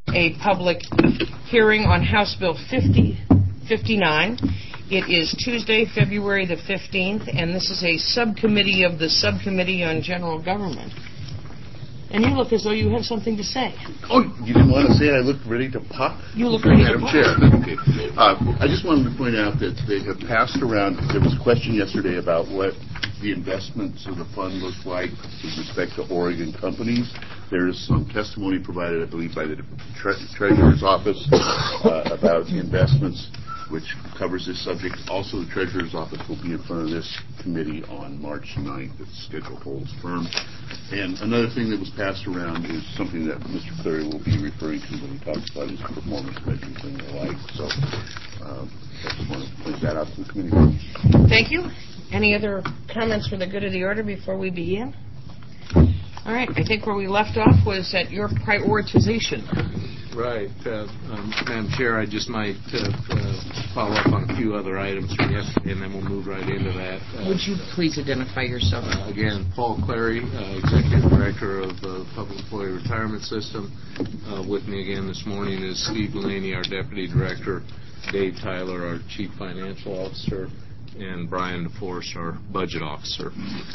a public hearing on House Bill 59. It is Tuesday, February the 15th, and this is a subcommittee of the Subcommittee on General Government. And you look as though you have something to say. Oh, you didn't want to say I looked ready to pop? You look ready to pop. Madam Chair. Okay. I just wanted to point out that they have passed around, there was a question yesterday about what the investments of the fund looks like with respect to Oregon companies. There is some testimony provided, I believe, by the Treasurer's Office about investments, which covers this subject. Also, the Treasurer's Office will be in front of this committee on March 9th. It's scheduled to hold firm. And another thing that was passed around is something that Mr. Clary will be referring to when he talks about his performance measures and the like. So I just want to point that out to the committee. Thank you. Any other comments for the good of the order before we begin? All right. I think where we left off was at your prioritization. Right. Madam Chair, I just might follow up on a few other items from yesterday, and then we'll move right into that. Would you please identify yourself? Again, Paul Clary, Executive Director of the Public Employee Retirement System. With me again this morning is Steve Delaney, our Deputy Director, Dave Tyler, our Chief Financial Officer, and Brian DeForest, our Budget Officer.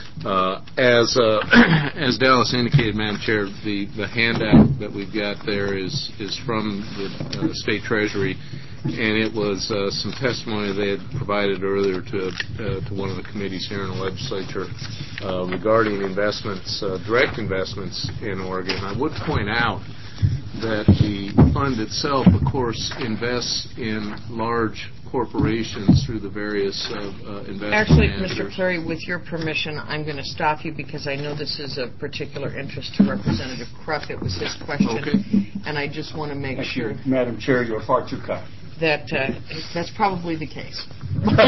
As Dallas indicated, Madam Chair, the handout that we've got there is from the State Treasury, and it was some testimony they had provided earlier to one of the committees here in the legislature regarding investments, direct investments in Oregon. I would point out that the fund itself, of course, invests in large corporations through the various investment Actually, managers. Mr. Clary, with your permission, I'm going to stop you because I know this is of particular interest to Representative Krupp. It was his question, okay. And I just want to make sure Madam Chair, you're far too kind. that that's probably the case. But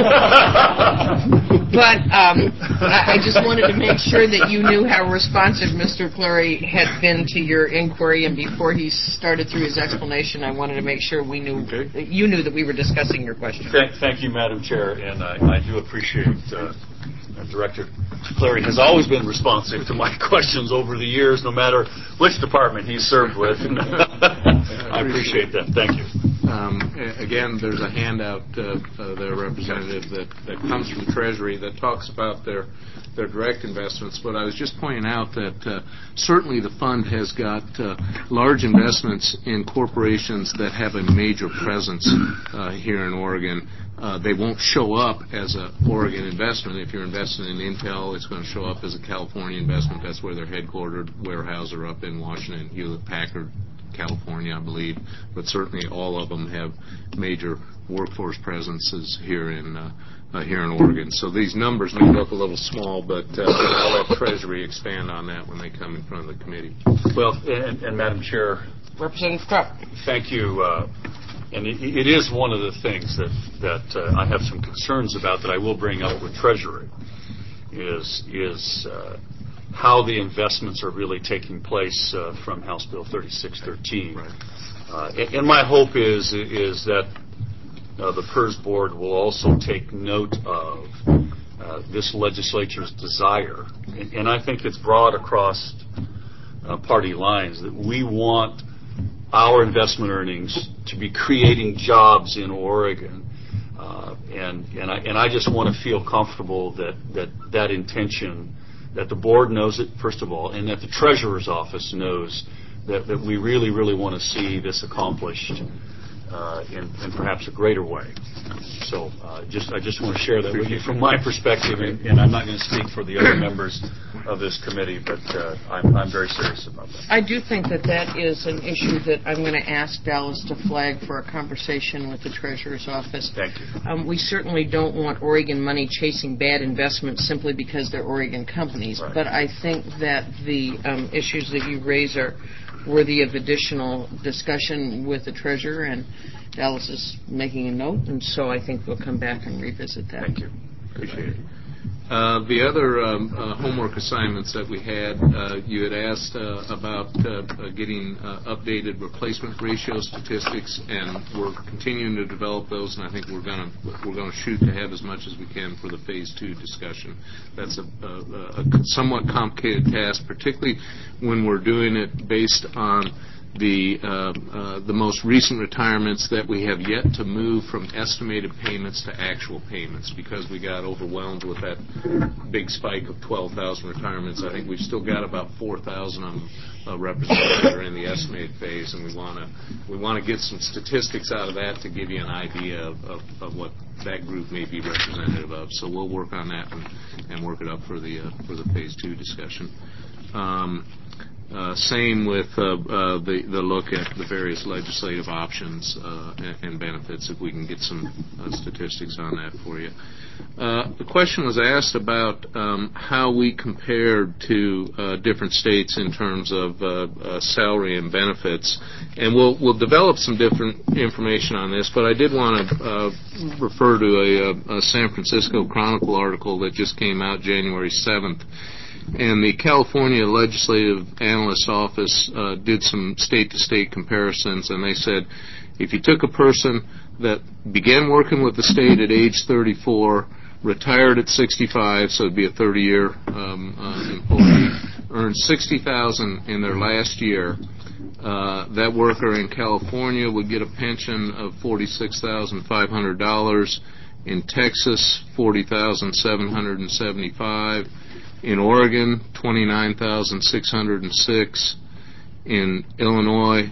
I just wanted to make sure that you knew how responsive Mr. Clary had been to your inquiry, and before he started through his explanation, I wanted to make sure we knew that you knew that we were discussing your question. Thank you, Madam Chair, and I do appreciate Director Clary has always been responsive to my questions over the years, no matter which department he's served with. I appreciate that. Thank you. Again, there's a handout there, Representative, that comes from the Treasury that talks about their direct investments. But I was just pointing out that certainly the fund has got large investments in corporations that have a major presence here in Oregon. They won't show up as an Oregon investment. If you're investing in Intel, it's going to show up as a California investment. That's where they're headquartered. Warehouse are up in Washington, Hewlett-Packard, California, I believe. But certainly all of them have major workforce presences here in Oregon. So these numbers may look a little small, but I'll let Treasury expand on that when they come in front of the committee. Well, and Madam Chair, Representative Krupp. Thank you. And it is one of the things that I have some concerns about that I will bring up with Treasury is how the investments are really taking place from House Bill 3613. Right. And my hope is that the PERS Board will also take note of this legislature's desire, and I think it's broad across party lines, that we want our investment earnings to be creating jobs in Oregon, and I just want to feel comfortable that intention, that the board knows it first of all, and that the Treasurer's Office knows that we really, really want to see this accomplished in perhaps a greater way. So I just want to share that with you from my perspective, and I'm not going to speak for the other members of this committee, but I'm very serious about that. I do think that is an issue that I'm going to ask Dallas to flag for a conversation with the Treasurer's Office. Thank you. We certainly don't want Oregon money chasing bad investments simply because they're Oregon companies, right. But I think that the issues that you raise are worthy of additional discussion with the Treasurer, and Dallas is making a note, and so I think we'll come back and revisit that. Thank you. Appreciate it. The other homework assignments that we had, you had asked about getting updated replacement ratio statistics, and we're continuing to develop those, and I think we're going to shoot to have as much as we can for the Phase 2 discussion. That's a somewhat complicated task, particularly when we're doing it based on the most recent retirements that we have yet to move from estimated payments to actual payments because we got overwhelmed with that big spike of 12,000 retirements. I think we've still got about 4,000 of them represented that are in the estimated phase, and we want to get some statistics out of that to give you an idea of what that group may be representative of. So we'll work on that and work it up for the phase 2 discussion. Same with the look at the various legislative options and benefits, if we can get some statistics on that for you. The question was asked about how we compared to different states in terms of salary and benefits, and we'll develop some different information on this, but I did want to refer to a San Francisco Chronicle article that just came out January 7th. And the California Legislative Analyst Office did some state-to-state comparisons, and they said if you took a person that began working with the state at age 34, retired at 65, so it'd be a 30-year employee, earned $60,000 in their last year, that worker in California would get a pension of $46,500. In Texas, $40,775. In Oregon, $29,606. In Illinois,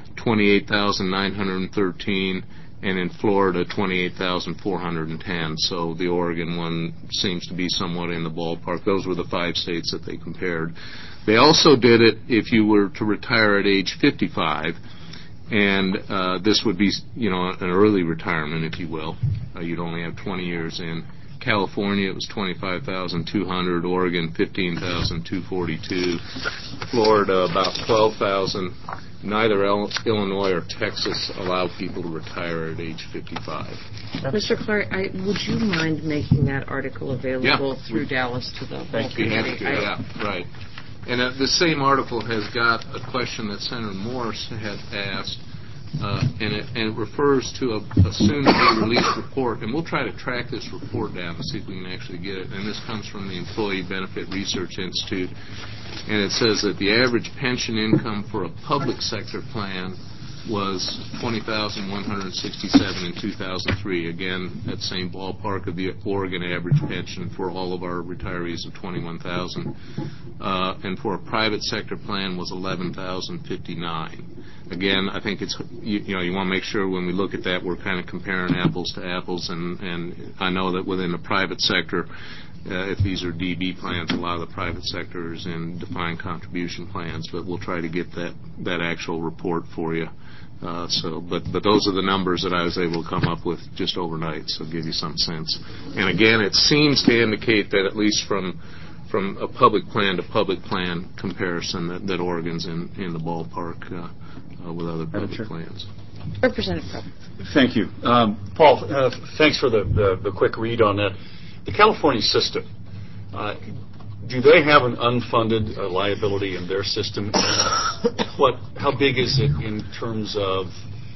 $28,913. And in Florida, $28,410. So the Oregon one seems to be somewhat in the ballpark. Those were the 5 states that they compared. They also did it if you were to retire at age 55. And this would be, an early retirement, if you will. You'd only have 20 years in. California, it was $25,200. Oregon, $15,242. Florida, about $12,000. Neither Illinois or Texas allow people to retire at age 55. Mr. Clark, would you mind making that article available through Dallas to the whole committee? Yeah, right. And the same article has got a question that Senator Morse had asked, and it refers to a soon-to-be-released report, and we'll try to track this report down and see if we can actually get it. And this comes from the Employee Benefit Research Institute, and it says that the average pension income for a public sector plan was $20,167 in 2003. Again, that same ballpark of the Oregon average pension for all of our retirees of $21,000. And for a private sector plan was $11,059. Again, I think it's you want to make sure when we look at that we're kind of comparing apples to apples, and I know that within the private sector, if these are DB plans, a lot of the private sector is in defined contribution plans, but we'll try to get that actual report for you. But those are the numbers that I was able to come up with just overnight, so give you some sense. And again, it seems to indicate that at least from a public plan to public plan comparison that Oregon's in the ballpark with other public plans. Representative Crupp. Thank you. Paul, thanks for the quick read on that. The California system, do they have an unfunded liability in their system? How big is it in terms of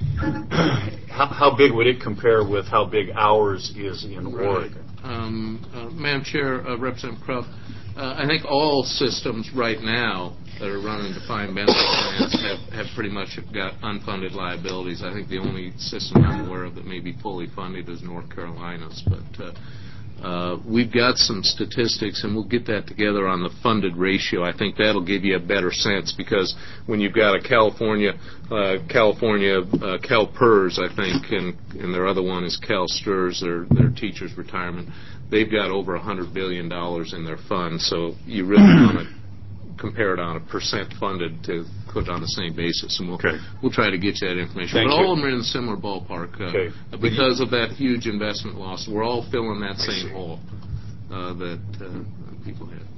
how big would it compare with how big ours is in Oregon? Madam Chair, Representative Crupp, I think all systems right now that are running defined benefit plans have pretty much got unfunded liabilities. I think the only system I'm aware of that may be fully funded is North Carolina's, but we've got some statistics, and we'll get that together on the funded ratio. I think that'll give you a better sense, because when you've got a California CalPERS, I think, and their other one is CalSTRS, their teachers' retirement, they've got over $100 billion in their fund, so you really want to compare it on a percent funded to put on the same basis, and we'll try to get you that information. But all of them are in a similar ballpark because of that huge investment loss. We're all filling that same hole that people had.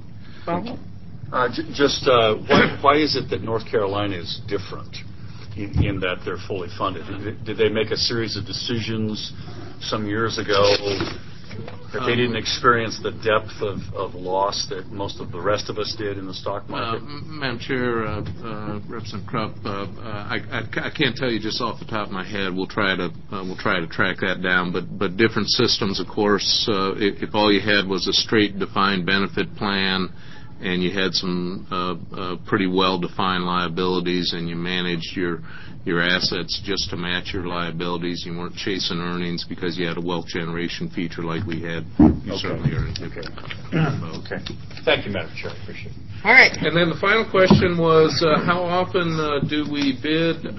Why is it that North Carolina is different in that they're fully funded? Did they make a series of decisions some years ago that they didn't experience the depth of loss that most of the rest of us did in the stock market? Madam Chair, Representative Krupp, I can't tell you just off the top of my head. We'll try to track that down. But different systems, of course. If all you had was a straight defined benefit plan, and you had some pretty well-defined liabilities, and you managed your assets just to match your liabilities. You weren't chasing earnings because you had a wealth generation feature like we had. You certainly are. Okay. Thank you, Madam Chair. I appreciate it. All right. And then the final question was, how often do we bid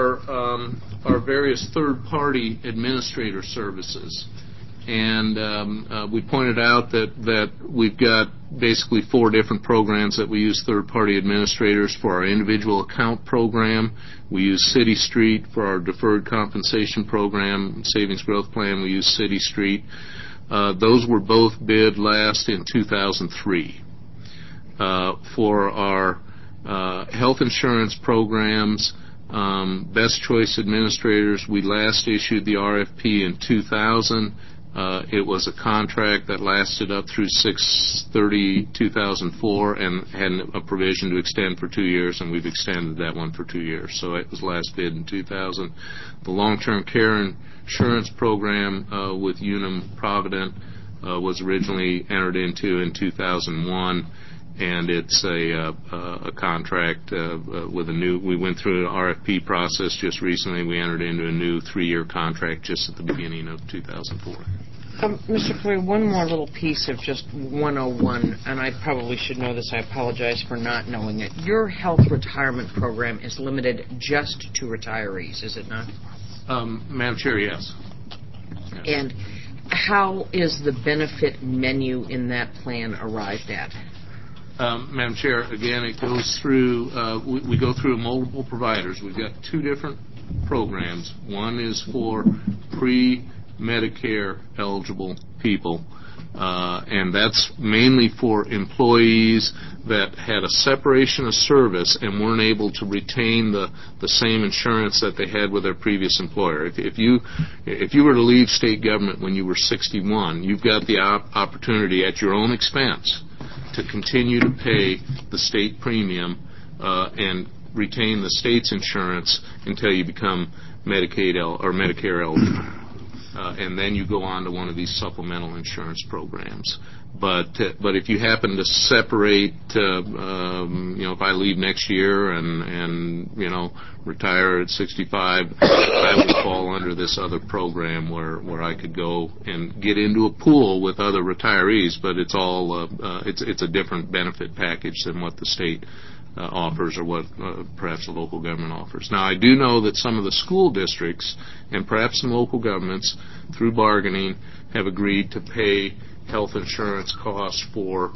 our various third-party administrator services? And we pointed out that we've got basically 4 different programs that we use third-party administrators for. Our individual account program, we use City Street. For our deferred compensation program, savings growth plan, we use City Street. Those were both bid last in 2003. For our health insurance programs, Best Choice Administrators, we last issued the RFP in 2000. It was a contract that lasted up through 6/30/2004 and had a provision to extend for 2 years, and we've extended that one for 2 years. So it was last bid in 2000. The long-term care insurance program with Unum Provident was originally entered into in 2001. And it's a contract with a new. We went through an RFP process just recently. We entered into a new 3-year contract just at the beginning of 2004. Mr. Clary, one more little piece of just 101, and I probably should know this. I apologize for not knowing it. Your health retirement program is limited just to retirees, is it not? Madam Chair, yes. And how is the benefit menu in that plan arrived at? Madam Chair, again, it goes through, we go through multiple providers. We've got 2 different programs. One is for pre-Medicare eligible people, and that's mainly for employees that had a separation of service and weren't able to retain the same insurance that they had with their previous employer. If you were to leave state government when you were 61, you've got the opportunity at your own expense to continue to pay the state premium and retain the state's insurance until you become Medicaid or Medicare eligible. And then you go on to one of these supplemental insurance programs. But if you happen to separate, if I leave next year and retire at 65, I would fall under this other program where I could go and get into a pool with other retirees. But it's all it's a different benefit package than what the state offers or what perhaps the local government offers. Now, I do know that some of the school districts and perhaps some local governments, through bargaining, have agreed to pay health insurance costs for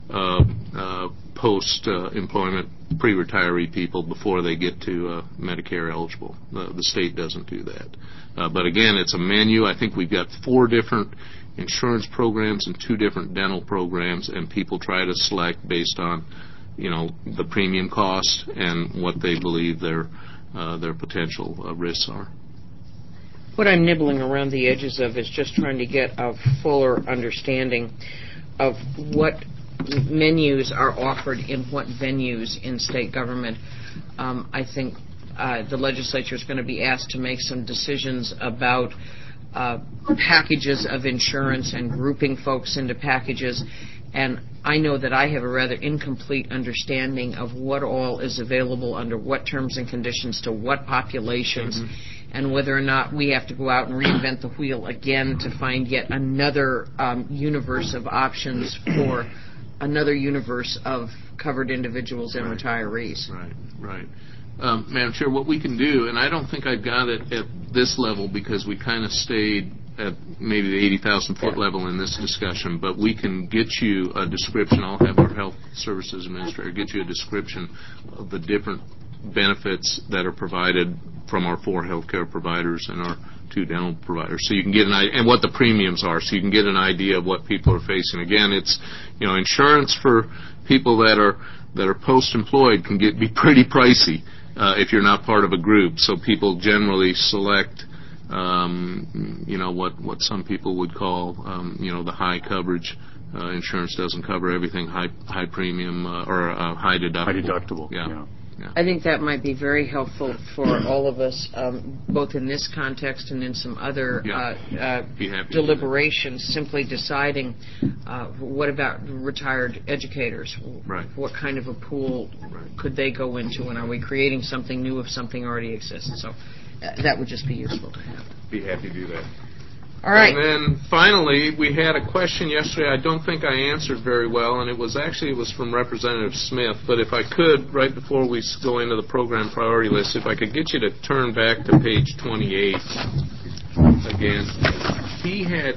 post-employment pre-retiree people before they get to Medicare eligible. The state doesn't do that. But again, it's a menu. I think we've got 4 different insurance programs and 2 different dental programs, and people try to select based on the premium cost and what they believe their potential risks are. What I'm nibbling around the edges of is just trying to get a fuller understanding of what menus are offered in what venues in state government. I think the legislature is going to be asked to make some decisions about packages of insurance and grouping folks into packages. And I know that I have a rather incomplete understanding of what all is available under what terms and conditions to what populations, and whether or not we have to go out and reinvent the wheel again to find yet another universe of options for another universe of covered individuals and retirees. Right. Madam Chair, what we can do, and I don't think I've got it at this level because we kind of stayed at maybe the 80,000-foot level in this discussion, but we can get you a description. I'll have our health services administrator get you a description of the different benefits that are provided from our 4 healthcare providers and our 2 dental providers, so you can get an idea, and what the premiums are, so you can get an idea of what people are facing. Again, it's insurance for people that are post-employed can be pretty pricey if you're not part of a group. So people generally select what some people would call the high coverage. Insurance doesn't cover everything. High premium or high deductible. High deductible. Yeah. I think that might be very helpful for all of us, both in this context and in some other deliberations, simply deciding What about retired educators? Right. What kind of a pool could they go into, and are we creating something new if something already exists? So that would just be useful to have. Be happy to do that. All right. And then finally, we had a question yesterday I don't think I answered very well, and it was from Representative Smith. But if I could, right before we go into the program priority list, if I could get you to turn back to page 28 again. He had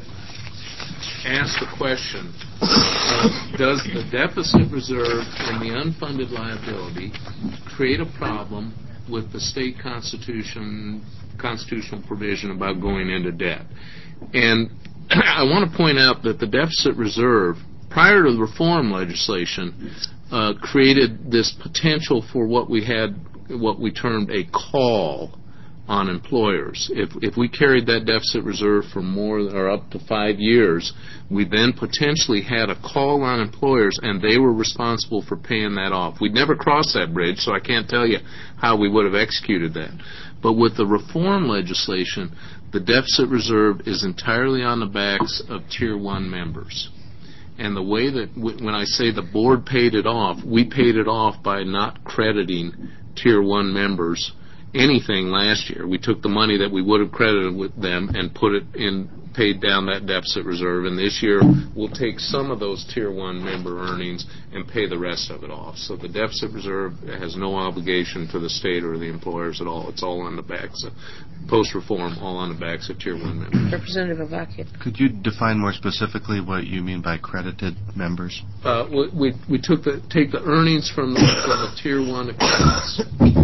asked the question, does the deficit reserve and the unfunded liability create a problem with the state constitutional provision about going into debt? And I want to point out that the deficit reserve, prior to the reform legislation, created this potential for what we termed a call on employers. If we carried that deficit reserve for more or up to 5 years, we then potentially had a call on employers, and they were responsible for paying that off. We'd never crossed that bridge, so I can't tell you how we would have executed that. But with the reform legislation, the deficit reserve is entirely on the backs of Tier 1 members. And the way that, when I say the board paid it off, we paid it off by not crediting Tier 1 members anything last year. We took the money that we would have credited with them and put it in, paid down that deficit reserve, and this year we'll take some of those Tier 1 member earnings and pay the rest of it off. So the deficit reserve has no obligation to the state or the employers at all. It's all on the backs of, post-reform, all on the backs of Tier 1 members. Representative Avakian. Could you define more specifically what you mean by credited members? We take the earnings from the Tier 1 accounts.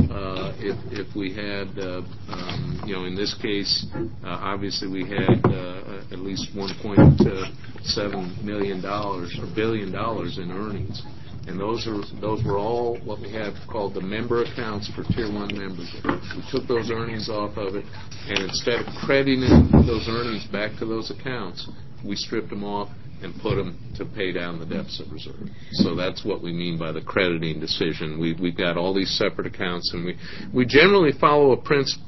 If we had, in this case, obviously we had at least $1.7 million or $1 billion in earnings, and those were all what we have called the member accounts for Tier 1 members. We took those earnings off of it, and instead of crediting those earnings back to those accounts, we stripped them off and put them to pay down the deficit reserve. So that's what we mean by the crediting decision. We've got all these separate accounts, and we generally follow a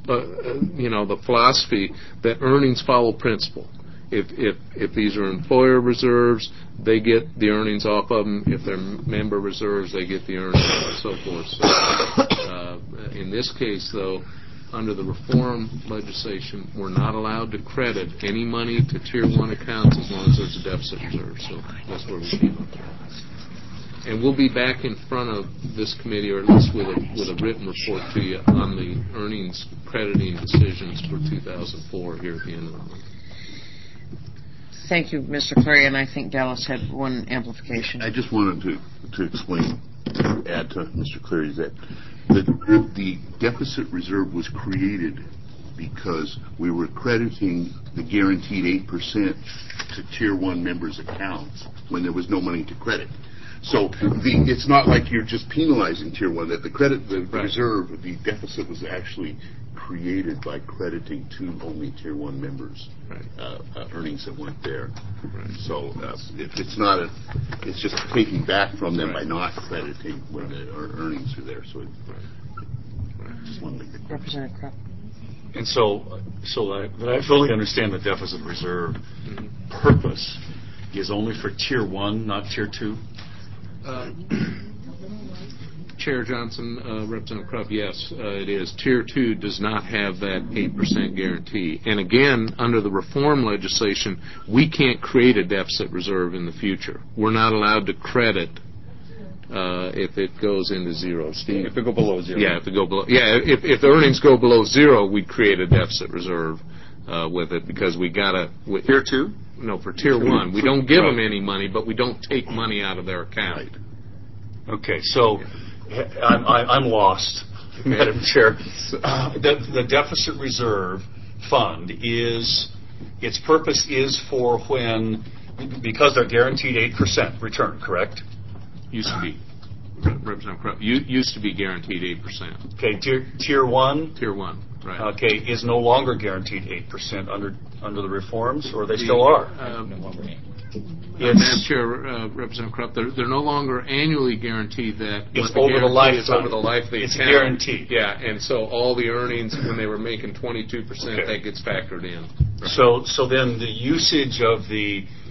the philosophy that earnings follow principal. If these are employer reserves, they get the earnings off of them. If they're member reserves, they get the earnings, and so forth. So, in this case, though, under the reform legislation, we're not allowed to credit any money to Tier 1 accounts as long as there's a deficit reserve. So that's where we came up. And we'll be back in front of this committee, or at least with a written report to you on the earnings crediting decisions for 2004 here at the end of the month. Thank you, Mr. Clary, and I think Dallas had one amplification. I just wanted to explain, add to Mr. Clary's that the deficit reserve was created because we were crediting the guaranteed 8% to Tier 1 members' accounts when there was no money to credit. So it's not like you're just penalizing Tier 1. That the reserve, the deficit was actually created by crediting to only Tier 1 members earnings that weren't there. Right. So it's just taking back from them by not crediting when the earnings are there. So just one thing. Representative Krupp. And so that I fully understand the deficit reserve purpose is only for Tier 1, not Tier 2? Chair Johnson, Representative Krupp, yes, it is. Tier 2 does not have that 8% guarantee. And again, under the reform legislation, we can't create a deficit reserve in the future. We're not allowed to credit if it goes into zero. Steve? If it go below zero. Yeah, if the earnings go below zero, we create a deficit reserve with it because we got to... Tier 2? No, for Tier 1. We don't give them any money, but we don't take money out of their account. Okay, so I'm lost, Madam Chair. The deficit reserve fund its purpose is for when, because they're guaranteed 8% return, correct? Used to be. Representative Krupp, used to be guaranteed 8%. Okay, Tier 1? Tier 1, right. Okay, is no longer guaranteed 8% under the reforms, or they still are? Madam Chair, Representative Krupp, they're no longer annually guaranteed that. It's over the lifetime. It's over the life of the account. It's guaranteed. Yeah, and so all the earnings, when they were making 22%, that gets factored in. Right. So then the usage of the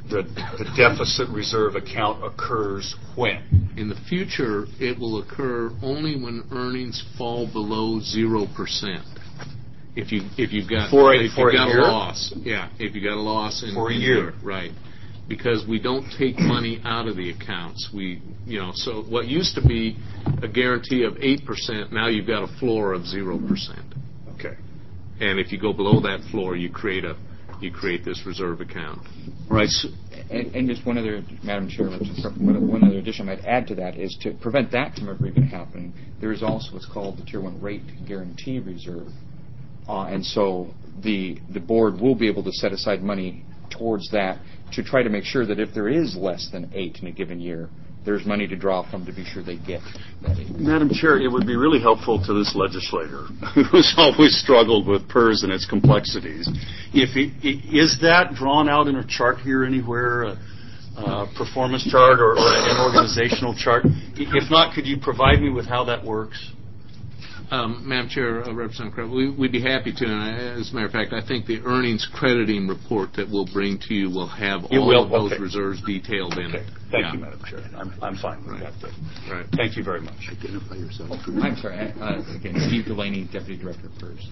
the deficit reserve account occurs when? In the future, it will occur only when earnings fall below 0%. If you've got For a a year? loss, if you got a loss in For a year, right? Because we don't take money out of the accounts. So what used to be a guarantee of 8%, now you've got a floor of 0%. Okay. And if you go below that floor, you create this reserve account. Right. And just one other, Madam Chair, one other addition I might add to that is to prevent that from ever even happening, there is also what's called the Tier 1 Rate Guarantee Reserve. And so the board will be able to set aside money towards that to try to make sure that if there is less than 8 in a given year, there's money to draw from to be sure they get that 8. Madam Chair, it would be really helpful to this legislator who's always struggled with PERS and its complexities. Is that drawn out in a chart here anywhere, a performance chart or an organizational chart? If not, could you provide me with how that works? Madam Chair, Representative Kraft, we'd be happy to. And as a matter of fact, I think the earnings crediting report that we'll bring to you will have all of those reserves detailed in it. Thank you, Madam Chair. I'm fine with that. Right. Thank you very much. Identify yourself. I'm sorry. Again, Steve Delaney, Deputy Director of PERS.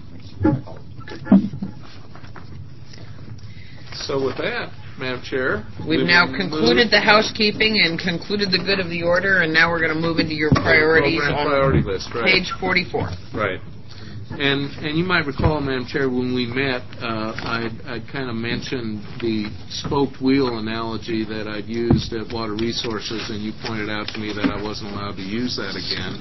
So with that, Madam Chair, We've now concluded the housekeeping and concluded the good of the order, and now we're going to move into your priorities program on priority list, right? page 44. Right. And you might recall, Madam Chair, when we met, I'd kind of mentioned the spoked wheel analogy that I'd used at Water Resources, and you pointed out to me that I wasn't allowed to use that again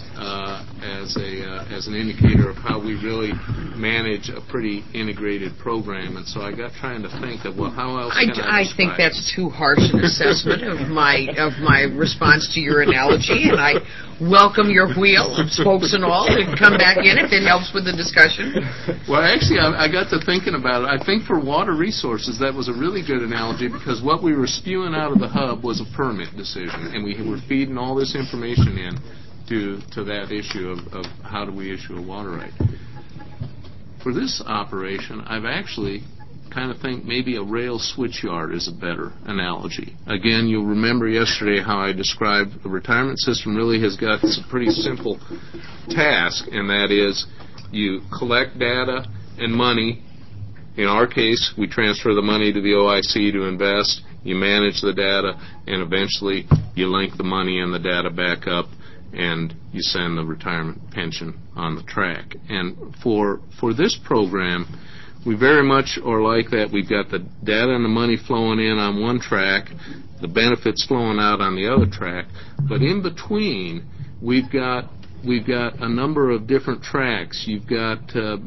as an indicator of how we really manage a pretty integrated program. And so I got trying to think of, well, how else can I think that's too harsh an assessment of my response to your analogy, and I welcome your wheel of spokes and all to come back in if it helps with the discussion. Well, actually, I got to thinking about it. I think for Water Resources, that was a really good analogy because what we were spewing out of the hub was a permit decision, and we were feeding all this information in to that issue of how do we issue a water right. For this operation, I've actually kind of think maybe a rail switchyard is a better analogy. Again, you'll remember yesterday how I described the retirement system really has got a pretty simple task, and that is you collect data and money. In our case, we transfer the money to the OIC to invest, you manage the data, and eventually you link the money and the data back up and you send the retirement pension on the track. And for this program, we very much are like that. We've got the data and the money flowing in on one track, the benefits flowing out on the other track, but in between, we've got a number of different tracks. You've got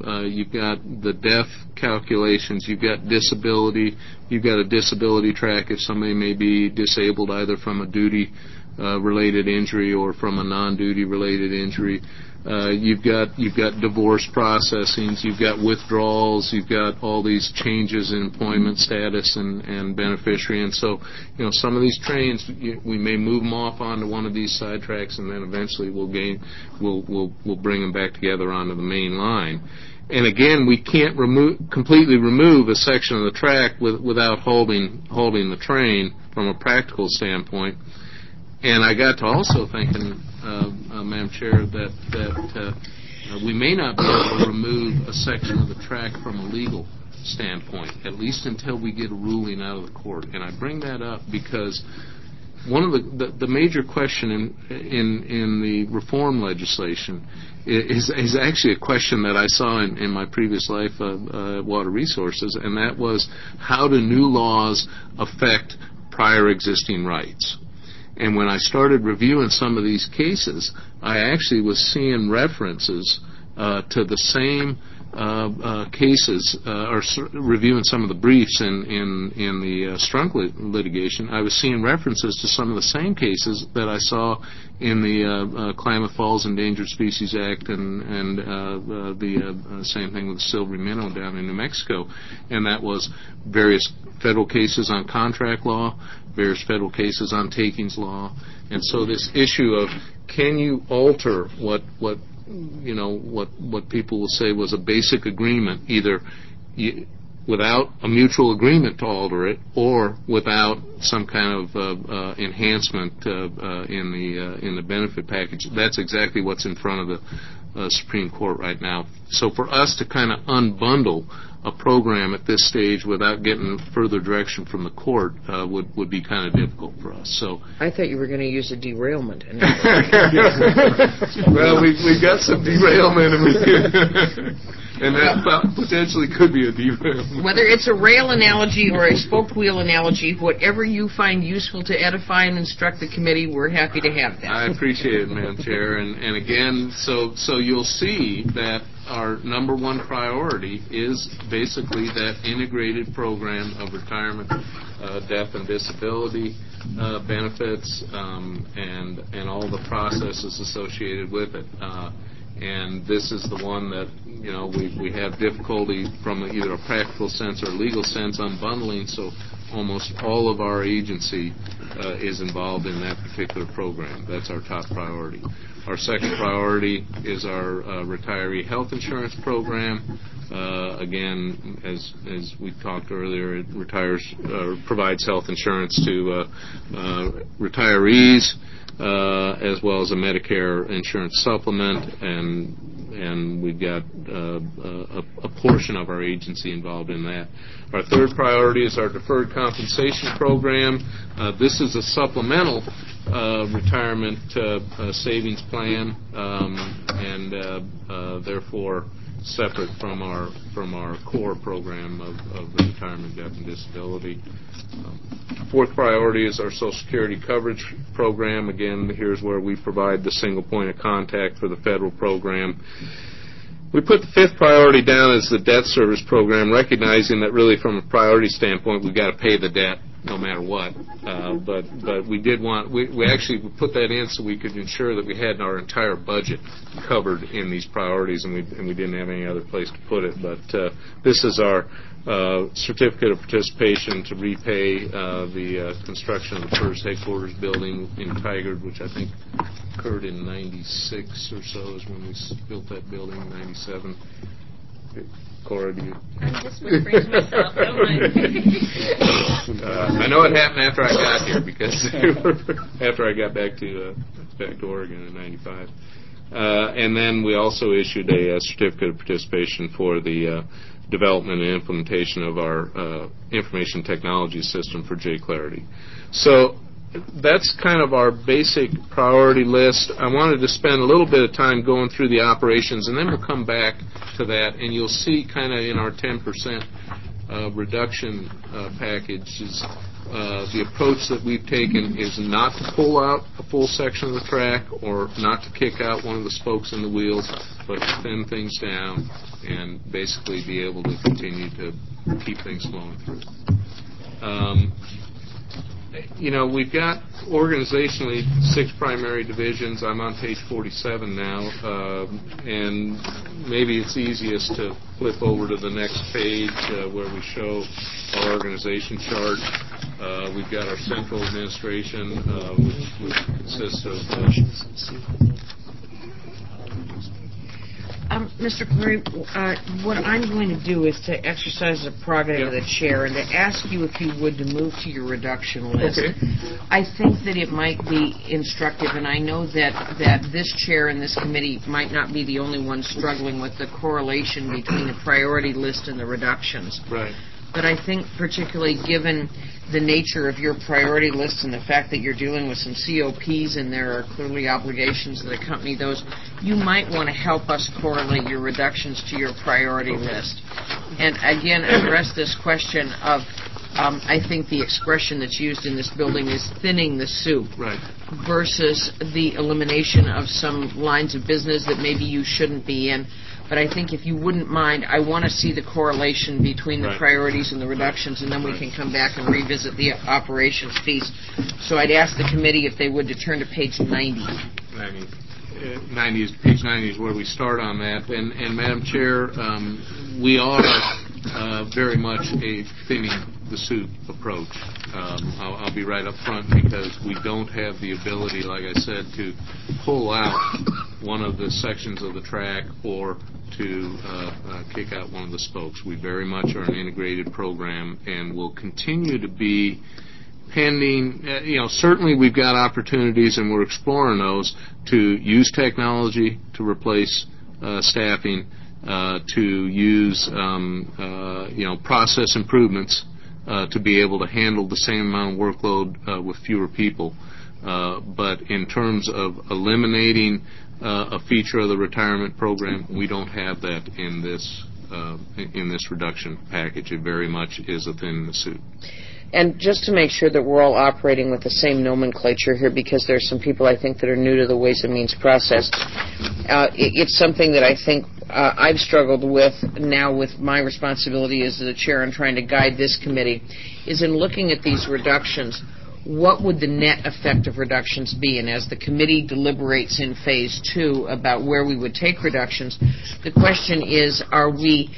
the death calculations. You've got disability. You've got a disability track if somebody may be disabled either from a duty related injury or from a non-duty related injury. You've got divorce processings. You've got withdrawals. You've got all these changes in employment status and beneficiary. And so, some of these trains we may move them off onto one of these side tracks, and then eventually we'll bring them back together onto the main line. And again, we can't completely remove a section of the track without holding the train from a practical standpoint. And I got to also thinking, Madam Chair, that we may not be able to remove a section of the track from a legal standpoint, at least until we get a ruling out of the court. And I bring that up because one of the major question in the reform legislation is actually a question that I saw in my previous life of Water Resources, and that was how do new laws affect prior existing rights? And when I started reviewing some of these cases, I actually was seeing references to the same cases, or reviewing some of the briefs in the Strunk litigation. I was seeing references to some of the same cases that I saw in the Klamath Falls Endangered Species Act and the same thing with the silvery minnow down in New Mexico. And that was various federal cases on contract law, various federal cases on takings law. And so this issue of can you alter what people will say was a basic agreement, either without a mutual agreement to alter it, or without some kind of enhancement in the benefit package. That's exactly what's in front of the Supreme Court right now. So for us to kind of unbundle a program at this stage without getting further direction from the court would be kind of difficult for us. So I thought you were going to use a derailment. well, we've got some derailment, and that potentially could be a derailment. Whether it's a rail analogy or a spoked wheel analogy, whatever you find useful to edify and instruct the committee, we're happy to have that. I appreciate it, Madam Chair. And again, so you'll see that our number one priority is basically that integrated program of retirement, death and disability benefits, and all the processes associated with it. And this is the one that, we have difficulty from either a practical sense or a legal sense unbundling, so almost all of our agency is involved in that particular program. That's our top priority. Our second priority is our retiree health insurance program. Again, as we talked earlier, it provides health insurance to retirees, as well as a Medicare insurance supplement, and we've got a portion of our agency involved in that. Our third priority is our deferred compensation program. This is a supplemental retirement savings plan, and therefore separate from our core program of the retirement, death, and disability. Fourth priority is our Social Security coverage program. Again, here's where we provide the single point of contact for the federal program. We put the fifth priority down as the debt service program, recognizing that really from a priority standpoint, we've got to pay the debt no matter what. But we did we actually put that in so we could ensure that we had our entire budget covered in these priorities, and we didn't have any other place to put it. But this is our certificate of participation to repay the construction of the first headquarters building in Tigard, which I think occurred in 96 or so is when we built that building, 97. Cora, do you? I'm just whispering to myself, don't mind. I know it happened after I got here, because after I got back to Oregon in 95. And then we also issued a certificate of participation for the development and implementation of our information technology system for J-Clarity. So that's kind of our basic priority list. I wanted to spend a little bit of time going through the operations, and then we'll come back to that, and you'll see kind of in our 10% reduction packages, the approach that we've taken is not to pull out a full section of the track or not to kick out one of the spokes in the wheels, but to thin things down and basically be able to continue to keep things flowing through. We've got organizationally 6 primary divisions. I'm on page 47 now, and maybe it's easiest to flip over to the next page where we show our organization chart. We've got our central administration, which consists of Mr. Clary, what I'm going to do is to exercise the prerogative of the chair and to ask you, if you would, to move to your reduction list. Okay. I think that it might be instructive, and I know that this chair and this committee might not be the only one struggling with the correlation between the priority list and the reductions. Right. But I think particularly given the nature of your priority list and the fact that you're dealing with some COPs and there are clearly obligations that accompany those, you might want to help us correlate your reductions to your priority list. And again, address this question of, I think the expression that's used in this building is thinning the soup, Right. versus the elimination of some lines of business that maybe you shouldn't be in. But I think if you wouldn't mind, I want to see the correlation between the Right. priorities and the reductions, and then we can come back and revisit the operations piece. So I'd ask the committee if they would to turn to page 90. Page 90 is where we start on that. And Madam Chair, we are very much a thinning the soup approach. I'll be right up front, because we don't have the ability, like I said, to pull out one of the sections of the track or to kick out one of the spokes. We very much are an integrated program and will continue to be pending. Certainly we've got opportunities, and we're exploring those, to use technology to replace staffing, to use process improvements to be able to handle the same amount of workload with fewer people. But in terms of eliminating a feature of the retirement program, we don't have that in this reduction package. It very much is a thin in the suit. And just to make sure that we're all operating with the same nomenclature here, because there's some people I think that are new to the Ways and Means process, it's something that I think I've struggled with now with my responsibility as the chair and trying to guide this committee, is in looking at these reductions, what would the net effect of reductions be? And as the committee deliberates in phase 2 about where we would take reductions, the question is, are we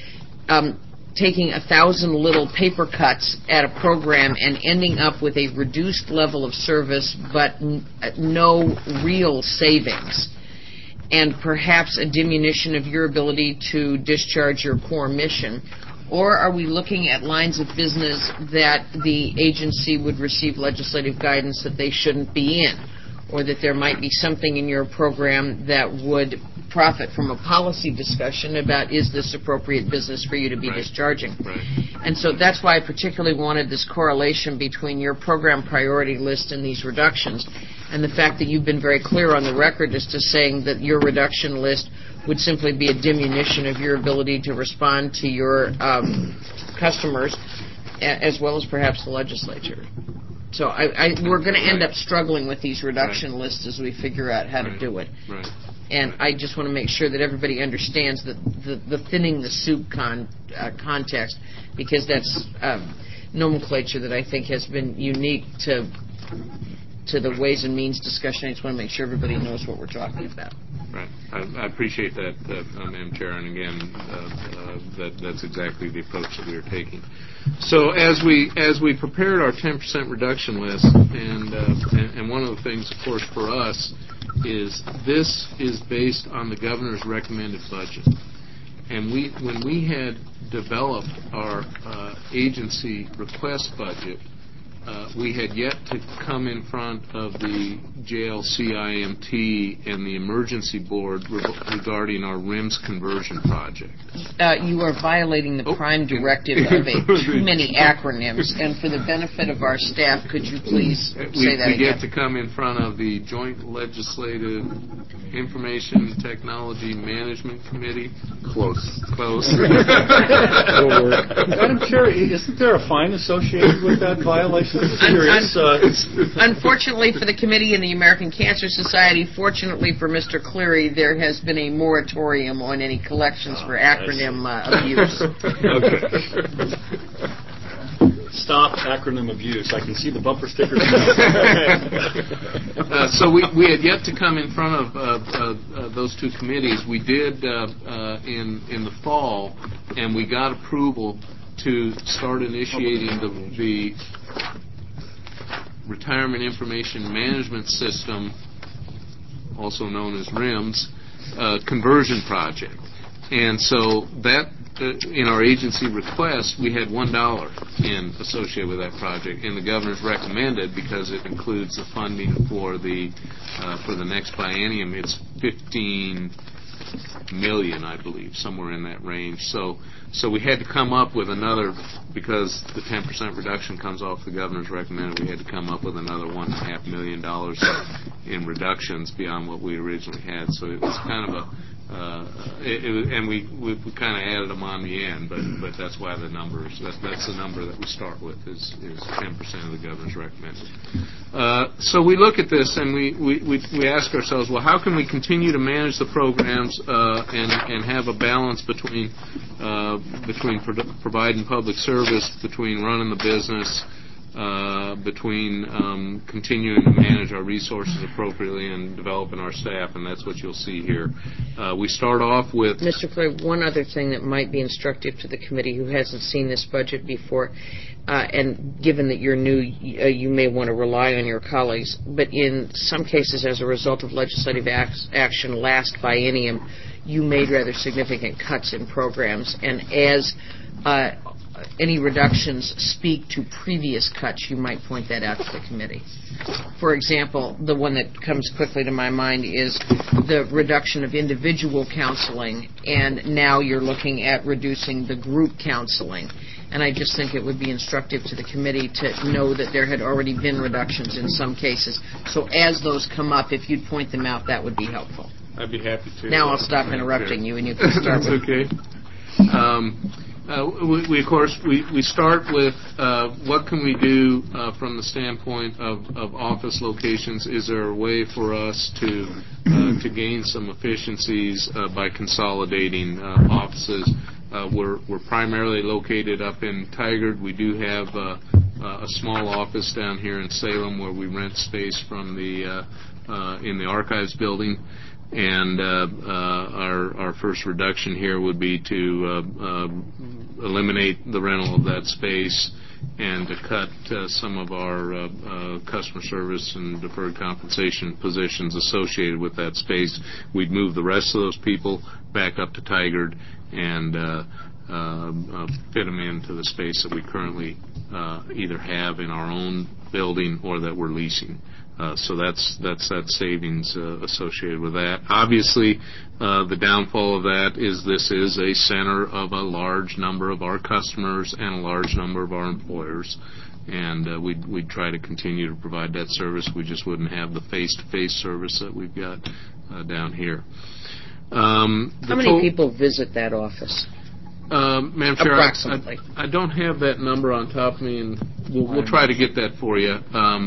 taking 1,000 little paper cuts at a program and ending up with a reduced level of service but no real savings, and perhaps a diminution of your ability to discharge your core mission? Or are we looking at lines of business that the agency would receive legislative guidance that they shouldn't be in, or that there might be something in your program that would profit from a policy discussion about, is this appropriate business for you to be discharging? Right. And so that's why I particularly wanted this correlation between your program priority list and these reductions, and the fact that you've been very clear on the record as to saying that your reduction list would simply be a diminution of your ability to respond to your customers, as well as perhaps the legislature. So we're going to end up struggling with these reduction lists as we figure out how to do it. Right. And I just want to make sure that everybody understands that the thinning the soup context, because that's nomenclature that I think has been unique to the Ways and Means discussion. I just want to make sure everybody knows what we're talking about. Right. I appreciate that, Madam Chair, and again, that's exactly the approach that we are taking. So as we prepared our 10% reduction list, and one of the things, of course, for us is this is based on the governor's recommended budget. And when we had developed our agency request budget, we had yet to come in front of the JLCIMT and the Emergency Board regarding our RIMS conversion project. You are violating the prime directive of too many acronyms, and for the benefit of our staff, could you please say that again? We get to come in front of the Joint Legislative Information Technology Management Committee. Close. Madam Chair, isn't there a fine associated with that violation? Unfortunately for the committee and the American Cancer Society, fortunately for Mr. Cleary, there has been a moratorium on any collections for acronym abuse. Okay. Stop acronym abuse. I can see the bumper stickers. So we had yet to come in front of those two committees. We did in the fall, and we got approval to start initiating the Retirement Information Management System, also known as RIMS, conversion project. And so that, in our agency request, we had $1 associated with that project, and the governor's recommended, because it includes the funding for the next biennium, it's $15 million, I believe, somewhere in that range. So we had to come up with another, because the 10% reduction comes off the governor's recommended, we had to come up with another $1.5 million in reductions beyond what we originally had. So it was kind of and we kind of added them on the end, but that's why the numbers, that's the number that we start with is 10% of the governor's recommended. So we look at this and we ask ourselves, well, how can we continue to manage the programs and have a balance between providing public service, between running the business, between continuing to manage our resources appropriately and developing our staff, and that's what you'll see here. We start off with... Mr. Clay, one other thing that might be instructive to the committee who hasn't seen this budget before, and given that you're new, you may want to rely on your colleagues, but in some cases, as a result of legislative action last biennium, you made rather significant cuts in programs, and as any reductions speak to previous cuts, you might point that out to the committee. For example, the one that comes quickly to my mind is the reduction of individual counseling, and now you're looking at reducing the group counseling. And I just think it would be instructive to the committee to know that there had already been reductions in some cases. So as those come up, if you'd point them out, that would be helpful. I'd be happy to. Now I'll stop interrupting you, and you can start. That's okay. We of course start with what can we do from the standpoint of office locations. Is there a way for us to gain some efficiencies by consolidating offices? We're primarily located up in Tigard. We do have a small office down here in Salem where we rent space from the in the archives building. And our first reduction here would be to eliminate the rental of that space and to cut some of our customer service and deferred compensation positions associated with that space. We'd move the rest of those people back up to Tigard and fit them into the space that we currently either have in our own building or that we're leasing. So that's that savings associated with that. Obviously, the downfall of that is this is a center of a large number of our customers and a large number of our employers, and we'd try to continue to provide that service. We just wouldn't have the face-to-face service that we've got down here. How many people visit that office? Madam Chair, approximately. I don't have that number on top of me, and we'll try to get that for you.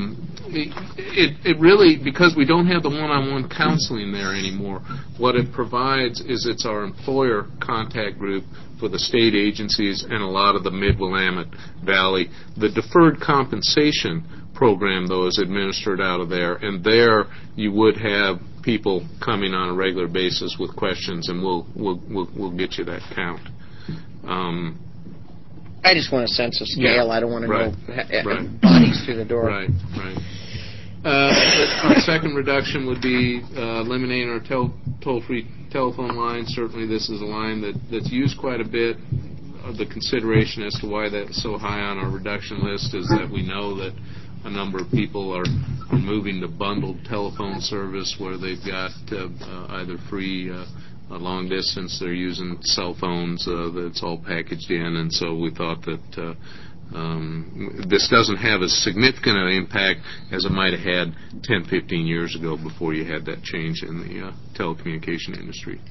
It really, because we don't have the one-on-one counseling there anymore, what it provides is it's our employer contact group for the state agencies and a lot of the Mid-Willamette Valley. The deferred compensation program, though, is administered out of there, and there you would have people coming on a regular basis with questions, and we'll get you that count. I just want a sense of scale. Yeah, I don't want to right, know bodies through the door. Right. Our second reduction would be eliminating our toll-free telephone line. Certainly this is a line that's used quite a bit. The consideration as to why that's so high on our reduction list is that we know that a number of people are moving to bundled telephone service where they've got either free long distance, they're using cell phones that's all packaged in, and so we thought that this doesn't have as significant an impact as it might have had 10, 15 years ago before you had that change in the telecommunication industry.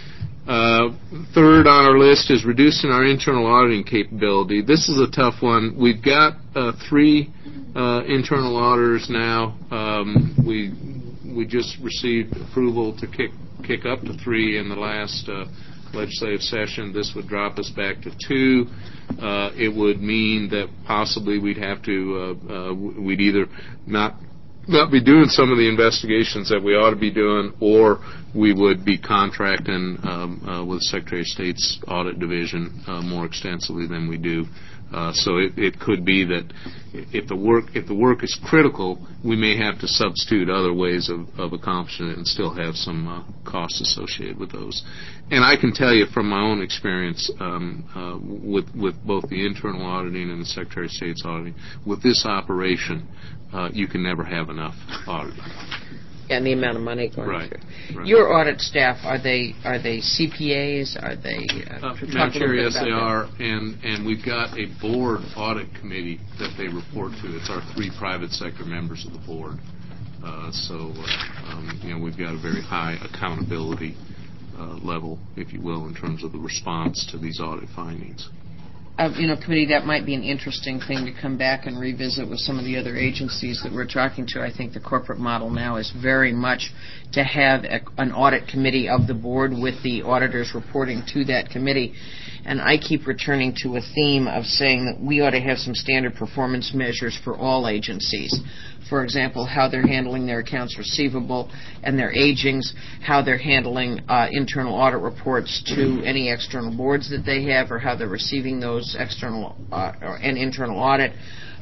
Third on our list is reducing our internal auditing capability. This is a tough one. We've got 3 internal auditors now. We just received approval to kick up to 3 in the last legislative session. This would drop us back to 2. It would mean that possibly we'd have to we'd either not be doing some of the investigations that we ought to be doing, or we would be contracting with the Secretary of State's Audit Division more extensively than we do. So it could be that if the work is critical, we may have to substitute other ways of accomplishing it and still have some costs associated with those. And I can tell you from my own experience with both the internal auditing and the Secretary of State's auditing, with this operation, you can never have enough auditing. And the amount of money going Right. through. Your audit staff, are they CPAs? Are they? Madam Chair, yes, they are, and we've got a board audit committee that they report to. It's our 3 private sector members of the board. So we've got a very high accountability level, if you will, in terms of the response to these audit findings. committee, that might be an interesting thing to come back and revisit with some of the other agencies that we're talking to. I think the corporate model now is very much to have an audit committee of the board with the auditors reporting to that committee. And I keep returning to a theme of saying that we ought to have some standard performance measures for all agencies. For example, how they're handling their accounts receivable and their agings, how they're handling internal audit reports to any external boards that they have, or how they're receiving those external and internal audit.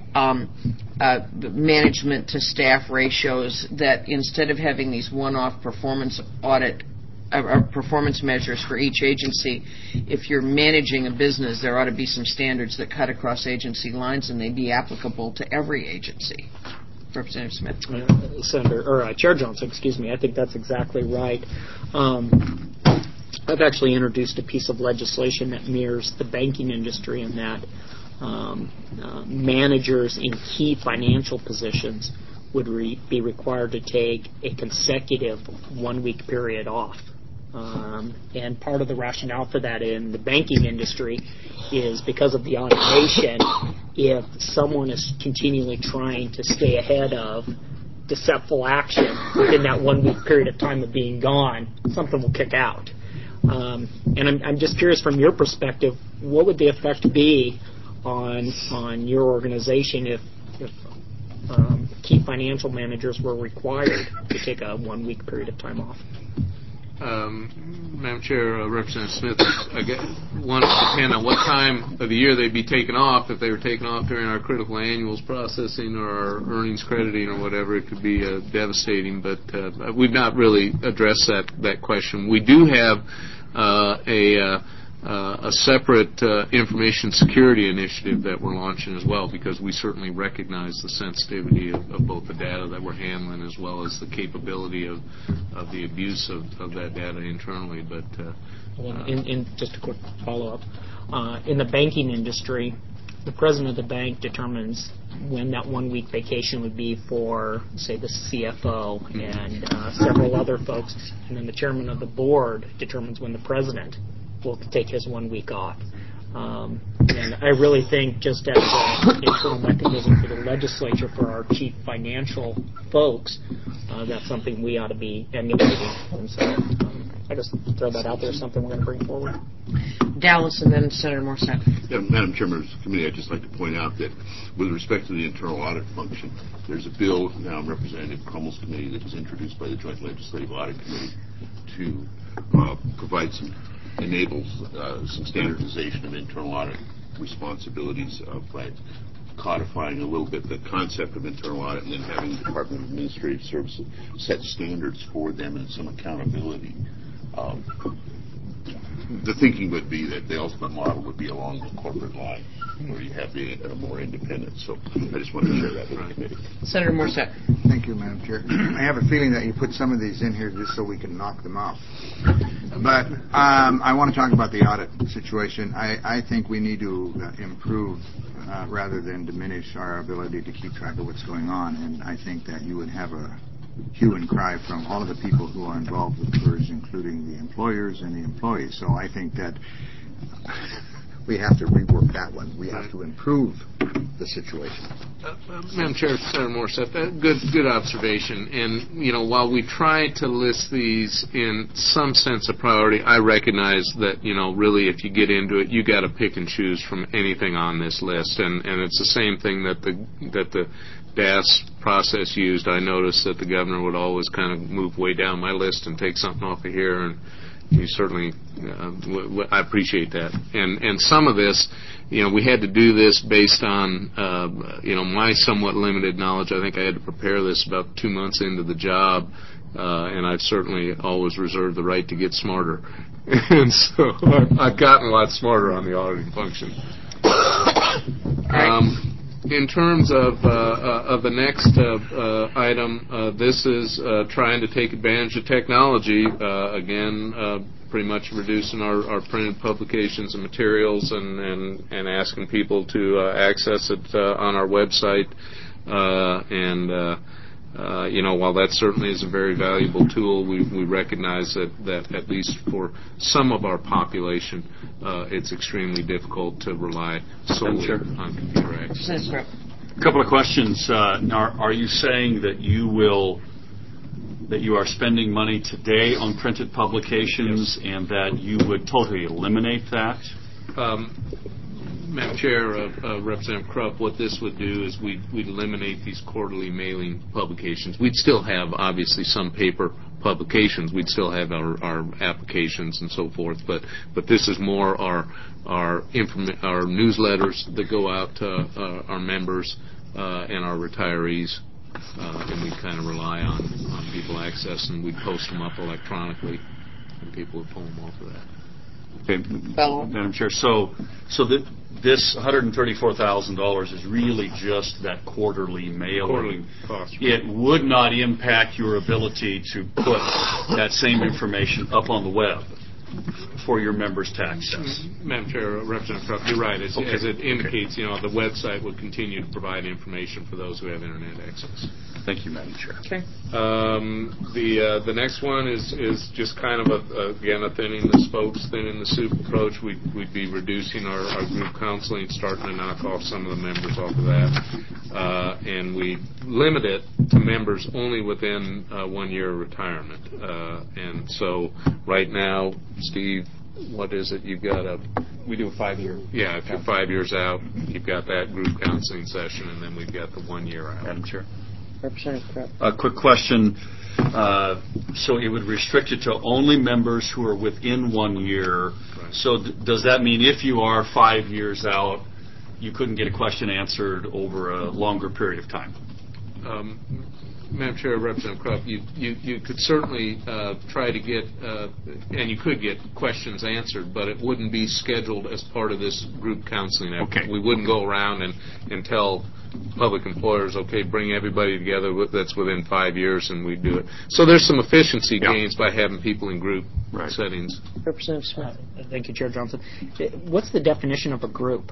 Management to staff ratios, that instead of having these one-off performance audit performance measures for each agency, if you're managing a business, there ought to be some standards that cut across agency lines and they be applicable to every agency. Representative Smith. Chair Johnson, excuse me. I think that's exactly right. I've actually introduced a piece of legislation that mirrors the banking industry in that managers in key financial positions would be required to take a consecutive 1-week period off. And part of the rationale for that in the banking industry is because of the automation. If someone is continually trying to stay ahead of deceitful action within that 1-week period of time of being gone, something will kick out. And I'm just curious, from your perspective, what would the effect be on your organization if key financial managers were required to take a 1-week period of time off? Madam Chair, Representative Smith, one depend on what time of the year they'd be taken off. If they were taken off during our critical annuals processing or our earnings crediting or whatever, it could be devastating. But we've not really addressed that question. We do have a separate information security initiative that we're launching as well, because we certainly recognize the sensitivity of both the data that we're handling as well as the capability of the abuse of that data internally. But in just a quick follow-up, in the banking industry, the president of the bank determines when that 1-week vacation would be for, say, the CFO and several other folks, and then the chairman of the board determines when the president will take his 1 week off. And I really think, just as an internal mechanism for the legislature for our chief financial folks, that's something we ought to be emulating. And so I just throw that out there as something we're going to bring forward. Dallas and then Senator Morset. Yeah, Madam Chairman of the committee, I'd just like to point out that with respect to the internal audit function, there's a bill now in Representative Crummel's committee that was introduced by the Joint Legislative Audit Committee to provide enables some standardization of internal audit responsibilities by codifying a little bit the concept of internal audit and then having the Department of Administrative Services set standards for them and some accountability. The thinking would be that the ultimate model would be along the corporate line, where you have a more independent. So I just wanted to share that with the committee. Senator Morset. Thank you, Madam Chair. I have a feeling that you put some of these in here just so we can knock them off. But I want to talk about the audit situation. I think we need to improve rather than diminish our ability to keep track of what's going on. And I think that you would have a hue and cry from all of the people who are involved with PERS, including the employers and the employees. So I think that we have to rework that one. We have to improve the situation. Madam Chair, Senator Morset, good observation. And, while we try to list these in some sense of priority, I recognize that, really if you get into it, you got to pick and choose from anything on this list. And it's the same thing that the DAS process used. I noticed that the governor would always kind of move way down my list and take something off of here, and you certainly, I appreciate that. And some of this, we had to do this based on, my somewhat limited knowledge. I think I had to prepare this about 2 months into the job, and I've certainly always reserved the right to get smarter. And so I've gotten a lot smarter on the auditing function. In terms of the next item, this is trying to take advantage of technology. Again, pretty much reducing our printed publications and materials and asking people to access it on our website. While that certainly is a very valuable tool, we recognize that at least for some of our population, it's extremely difficult to rely solely on computer access. A couple of questions. Now, are you saying that you are spending money today on printed publications, yes, and that you would totally eliminate that? Madam Chair, Representative Krupp, what this would do is we'd eliminate these quarterly mailing publications. We'd still have, obviously, some paper publications. We'd still have our applications and so forth, but this is more our newsletters that go out to our members and our retirees, and we kind of rely on people access, and we'd post them up electronically, and people would pull them off of that. Okay, Madam Chair. So this $134,000 is really just that quarterly mailing. Quarterly cost. It would not impact your ability to put that same information up on the web for your members to access. Madam Chair, Representative Krupp, you're right. As it indicates, the website would continue to provide information for those who have Internet access. Thank you, Madam Chair. Okay. The next one is just kind of again a thinning the spokes, thinning the soup approach. We'd be reducing our group counseling, starting to knock off some of the members off of that, and we limit it to members only within 1 year of retirement. And so right now, Steve, what is it? You've got we do a 5-year. Yeah, if you're 5 years out, you've got that group counseling session, and then we've got the 1 year out. Madam Chair. Representative Krupp. A quick question. So it would restrict it to only members who are within 1 year. Right. So does that mean if you are 5 years out, you couldn't get a question answered over a longer period of time? Madam Chair, Representative Krupp, you could certainly try to get, and you could get questions answered, but it wouldn't be scheduled as part of this group counseling effort. Okay. We wouldn't go around and tell public employers, okay, bring everybody together that's within 5 years, and we do it. So there's some efficiency gains by having people in group settings. Representative Smith. Thank you, Chair Johnson. What's the definition of a group?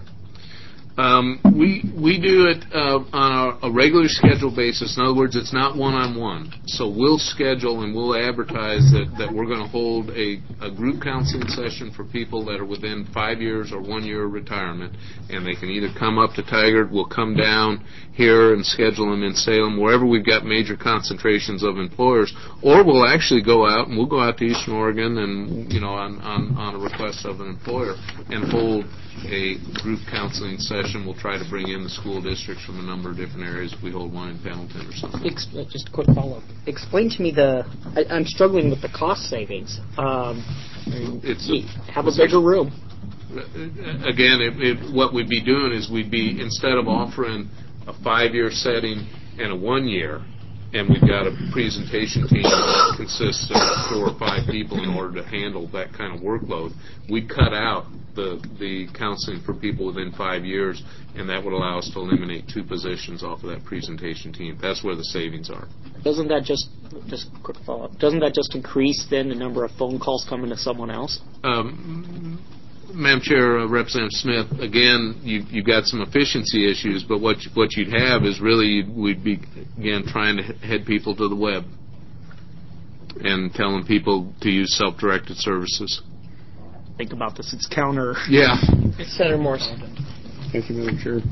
We do it on a regular schedule basis. In other words, it's not one-on-one. So we'll schedule and we'll advertise that we're going to hold a group counseling session for people that are within 5 years or 1 year of retirement, and they can either come up to Tigard, we'll come down here and schedule them in Salem, wherever we've got major concentrations of employers, or we'll actually go out, and we'll go out to Eastern Oregon and, on a request of an employer, and hold a group counseling session. We'll try to bring in the school districts from a number of different areas if we hold one in Pendleton or something. Just a quick follow-up. Explain to me I'm struggling with the cost savings. Have a bigger room. Again, what we'd be doing is instead of offering a 5-year setting and a 1 year, and we've got a presentation team that consists of 4 or 5 people in order to handle that kind of workload, we'd cut out the counseling for people within 5 years, and that would allow us to eliminate 2 positions off of that presentation team. That's where the savings are. Doesn't that just quick follow-up, doesn't that just increase then the number of phone calls coming to someone else? Madam Chair, Representative Smith, again, you've got some efficiency issues, but what you'd have is really we'd be, again, trying to head people to the web and telling people to use self-directed services. Think about this. It's counter. Yeah. Senator Morse. Thank you, Madam Chair.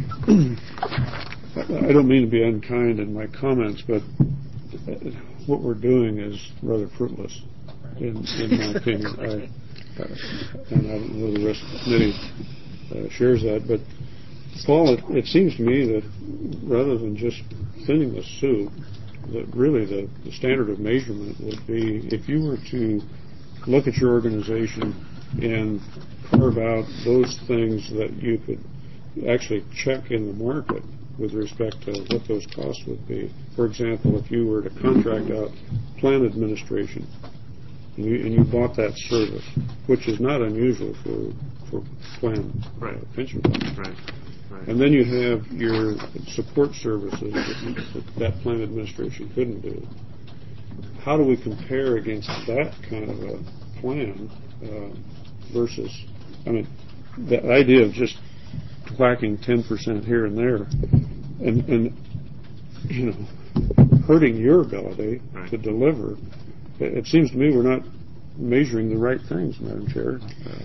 I don't mean to be unkind in my comments, but what we're doing is rather fruitless, in my opinion. And I don't know the rest of the committee shares that, but Paul, it seems to me that rather than just thinning the soup, that really the standard of measurement would be if you were to look at your organization and carve out those things that you could actually check in the market with respect to what those costs would be. For example, if you were to contract out plan administration, and you bought that service, which is not unusual for plan pension funds. Right. And then you have your support services that plan administration couldn't do. How do we compare against that kind of a plan versus, the idea of just whacking 10% here and there, and hurting your ability Right. to deliver. It seems to me we're not measuring the right things, Madam Chair.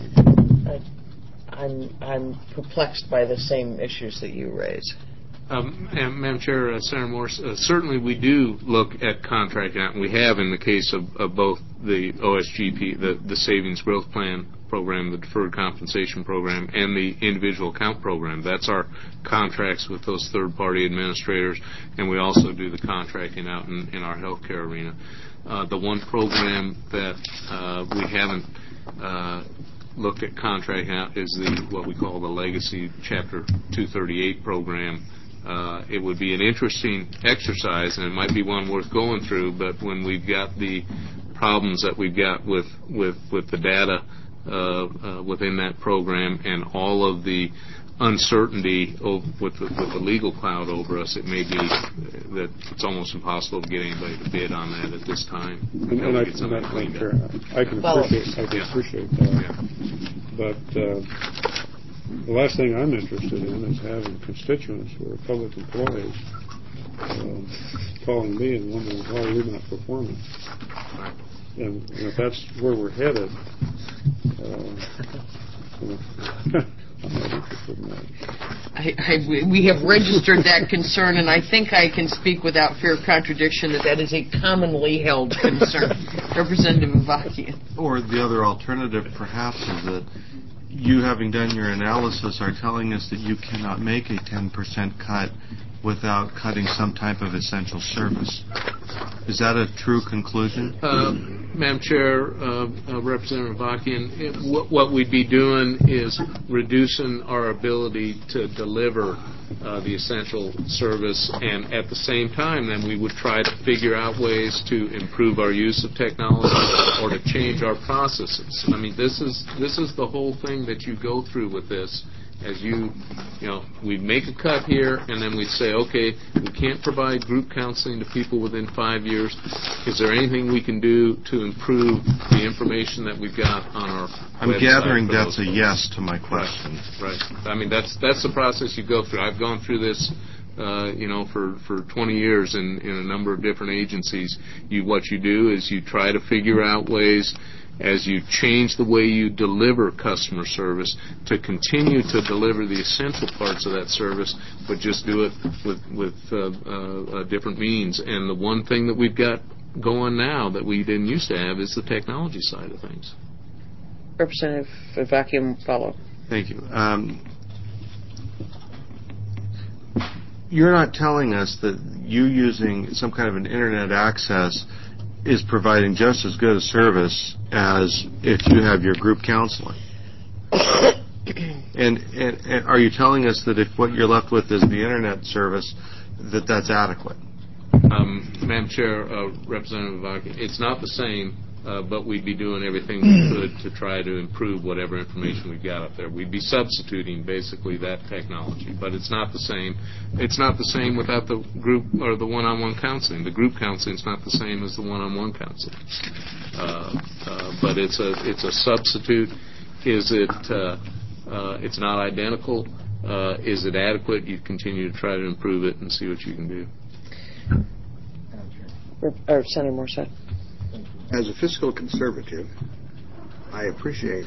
I'm perplexed by the same issues that you raise. And Madam Chair, Senator Morse, certainly we do look at contracting out, and we have in the case of both the OSGP, the Savings Growth Plan program, the Deferred Compensation Program, and the Individual Account Program. That's our contracts with those third-party administrators, and we also do the contracting out in our healthcare arena. The one program that we haven't looked at contracting out is what we call the Legacy Chapter 238 program. It would be an interesting exercise, and it might be one worth going through, but when we've got the problems that we've got with the data within that program and all of the uncertainty with the legal cloud over us, it may be that it's almost impossible to get anybody to bid on that at this time. And I can appreciate that. Yeah. But the last thing I'm interested in is having constituents who are public employees calling me and wondering why we're not performing. Right. And if that's where we're headed, I'm not interested in that. We have registered that concern, and I think I can speak without fear of contradiction that is a commonly held concern. Representative Avakian. Or the other alternative, perhaps, is that you, having done your analysis, are telling us that you cannot make a 10% cut without cutting some type of essential service. Is that a true conclusion? Madam Chair, Representative Avakian, what we'd be doing is reducing our ability to deliver the essential service, and at the same time, then we would try to figure out ways to improve our use of technology or to change our processes. I mean, this is the whole thing that you go through with this. As we make a cut here, and then we say, okay, we can't provide group counseling to people within 5 years. Is there anything we can do to improve the information that we've got on our I'm website? gathering that's a yes to my question. Right. I mean, that's the process you go through. I've gone through this, for 20 years in a number of different agencies. What you do is you try to figure out ways, as you change the way you deliver customer service, to continue to deliver the essential parts of that service, but just do it with different means. And the one thing that we've got going now that we didn't used to have is the technology side of things. Representative Avakian, follow. Thank you. You're not telling us that you using some kind of an internet access is providing just as good a service as if you have your group counseling. And are you telling us that if what you're left with is the internet service, that's adequate? Madam Chair, Representative Avakian, it's not the same, but we'd be doing everything we could to try to improve whatever information we've got up there. We'd be substituting basically that technology, but it's not the same. It's not the same without the group or the one-on-one counseling. The group counseling is not the same as the one-on-one counseling, but it's a substitute. Is it? It's not identical. Is it adequate? You continue to try to improve it and see what you can do. Senator Morset. As a fiscal conservative, I appreciate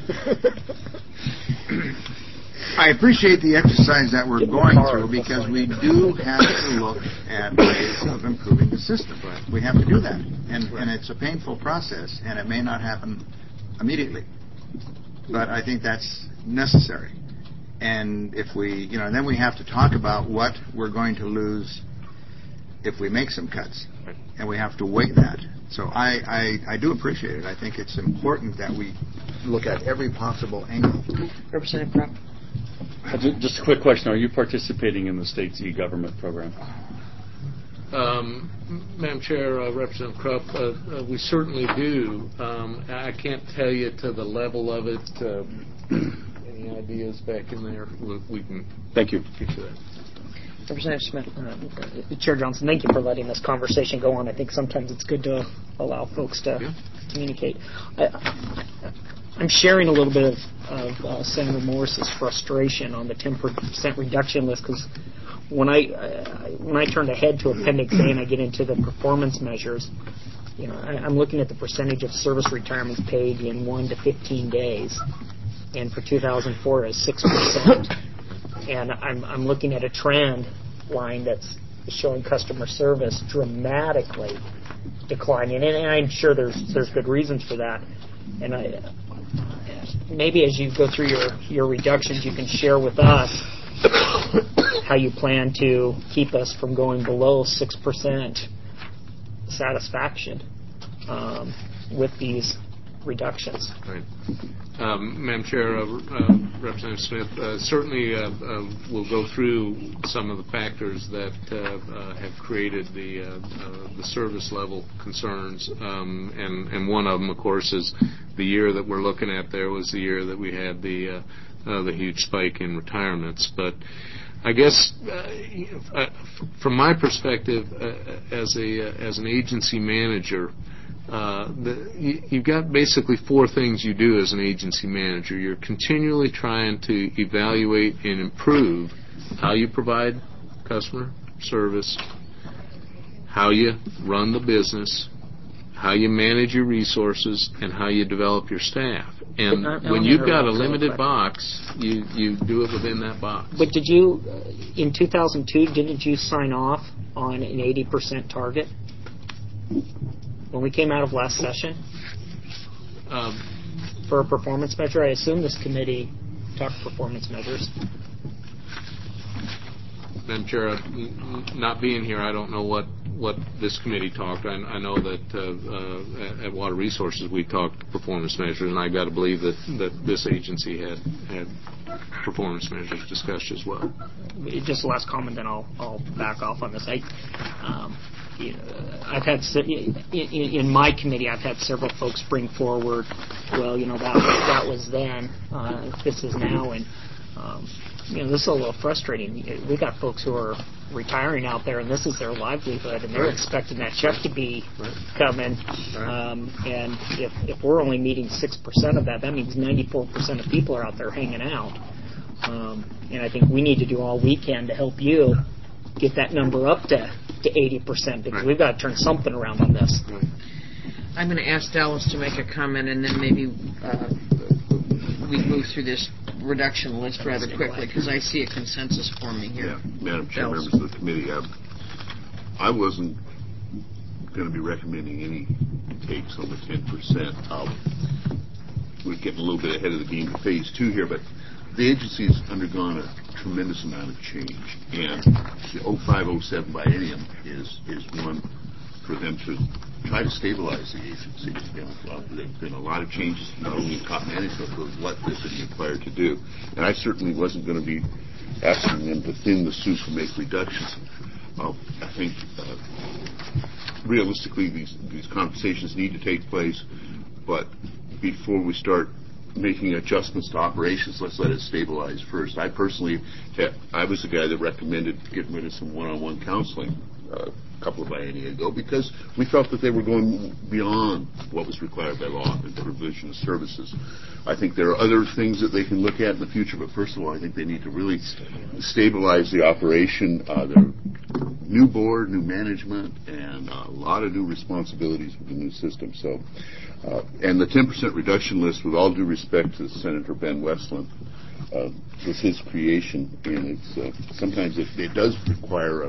the exercise that we're going through, because we do have to look at ways of improving the system. We have to do that, and it's a painful process, and it may not happen immediately, but I think that's necessary. And if we, then we have to talk about what we're going to lose if we make some cuts, and we have to weigh that. So I do appreciate it. I think it's important that we look at every possible angle. Representative Krupp. Just a quick question. Are you participating in the state's e-government program? Madam Chair, Representative Krupp, we certainly do. I can't tell you to the level of it. Any ideas back in there? We can. Thank you. Get you that. Representative Smith. Chair Johnson, thank you for letting this conversation go on. I think sometimes it's good to allow folks to communicate. I'm sharing a little bit of Senator Morris's frustration on the 10% reduction list, because when I turned ahead to Appendix A and I get into the performance measures, I'm looking at the percentage of service retirements paid in 1 to 15 days, and for 2004 is 6%. And I'm looking at a trend line that's showing customer service dramatically declining, and I'm sure there's good reasons for that. And maybe as you go through your reductions, you can share with us how you plan to keep us from going below 6% satisfaction with these reductions. Right. Madam Chair, Representative Smith, certainly we'll go through some of the factors that have created the service level concerns, and one of them, of course, is the year that we're looking at. There was the year that we had the huge spike in retirements. But I guess from my perspective, as an agency manager, you've got basically four things you do as an agency manager. You're continually trying to evaluate and improve how you provide customer service, how you run the business, how you manage your resources, and how you develop your staff. And when you've got a limited box, you do it within that box. But did you, in 2002, didn't you sign off on an 80% target? When we came out of last session for a performance measure, I assume this committee talked performance measures. Madam Chair, not being here, I don't know what this committee talked. I know that at Water Resources we talked performance measures, and I got to believe that this agency had performance measures discussed as well. Just the last comment, then I'll back off on this. I've had in my committee, I've had several folks bring forward, well, that was then, this is now, and this is a little frustrating. We got folks who are retiring out there, and this is their livelihood, and they're expecting that check to be coming. And if we're only meeting 6% of that means 94% of people are out there hanging out. And I think we need to do all we can to help you get that number up to 80%, because we've got to turn something around on this. I'm going to ask Dallas to make a comment, and then maybe we move through this reduction list rather quickly, because I see a consensus forming here. Yeah, Madam Chair, members of the committee, I wasn't going to be recommending any takes on the 10%. We're getting a little bit ahead of the game for phase 2 here, but the agency's undergone a tremendous amount of change, and the 05-07 biennium is one for them to try to stabilize the agency. There's been a lot of changes, not only in top management, but what they've been required to do. And I certainly wasn't going to be asking them to thin the soup and make reductions. I think realistically these conversations need to take place, but before we start making adjustments to operations, let's let it stabilize first. I personally, I was the guy that recommended getting rid of some one-on-one counseling a couple of biennia ago, because we felt that they were going beyond what was required by law in the provision of services. I think there are other things that they can look at in the future, but first of all, I think they need to really stabilize the operation. Their new board, new management, and a lot of new responsibilities with the new system. So, and the 10% reduction list, with all due respect to Senator Ben Westland, was his creation, and it's sometimes it does require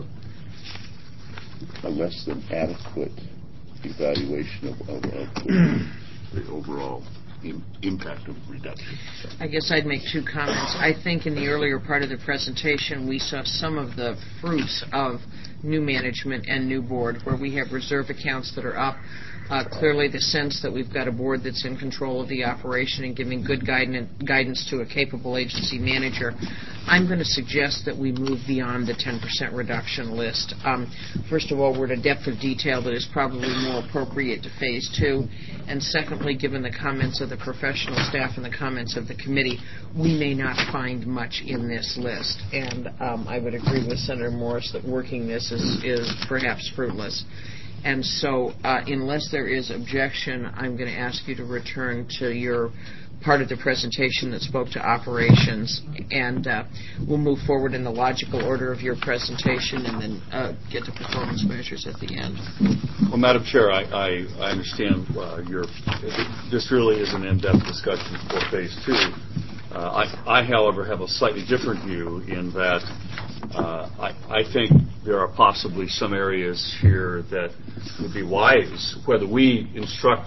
a less than adequate evaluation of the overall impact of reduction. I guess I'd make two comments. I think in the earlier part of the presentation we saw some of the fruits of new management and new board, where we have reserve accounts that are up. Clearly the sense that we've got a board that's in control of the operation and giving good guidance to a capable agency manager. I'm going to suggest that we move beyond the 10% reduction list. First of all, we're at a depth of detail that is probably more appropriate to phase 2. And secondly, given the comments of the professional staff and the comments of the committee, we may not find much in this list. And I would agree with Senator Morris that working this is perhaps fruitless. And so unless there is objection, I'm going to ask you to return to your part of the presentation that spoke to operations, and we'll move forward in the logical order of your presentation and then get to performance measures at the end. Well, Madam Chair, I understand this really is an in-depth discussion for Phase 2. I, however, have a slightly different view in that I think there are possibly some areas here that would be wise, whether we instruct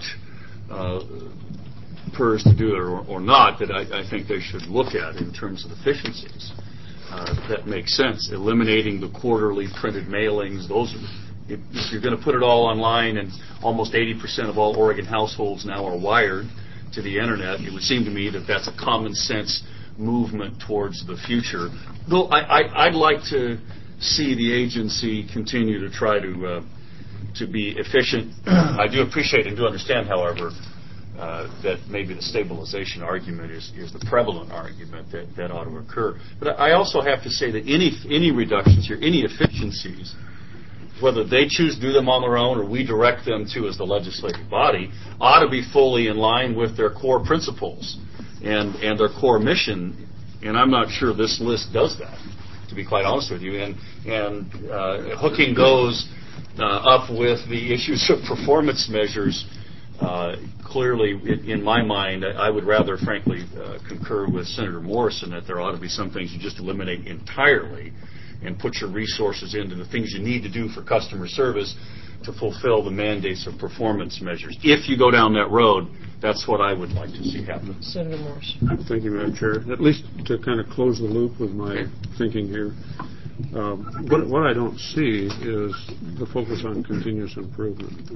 PERS to do it or not, that I think they should look at in terms of efficiencies. That makes sense. Eliminating the quarterly printed mailings, if you're going to put it all online, and almost 80% of all Oregon households now are wired to the Internet, it would seem to me that that's a common sense movement towards the future. Though I'd like to see the agency continue to try to be efficient. I do appreciate and do understand, however, that maybe the stabilization argument is the prevalent argument that ought to occur. But I also have to say that any reductions here, any efficiencies, whether they choose to do them on their own or we direct them to as the legislative body, ought to be fully in line with their core principles and their core mission. And I'm not sure this list does that, to be quite honest with you. And hooking those up with the issues of performance measures, clearly, in my mind, I would rather, frankly, concur with Senator Morrison that there ought to be some things you just eliminate entirely and put your resources into the things you need to do for customer service to fulfill the mandates of performance measures. If you go down that road, that's what I would like to see happen. Senator Morrison. Thank you, Madam Chair. At least to kind of close the loop with my thinking here, what I don't see is the focus on continuous improvement.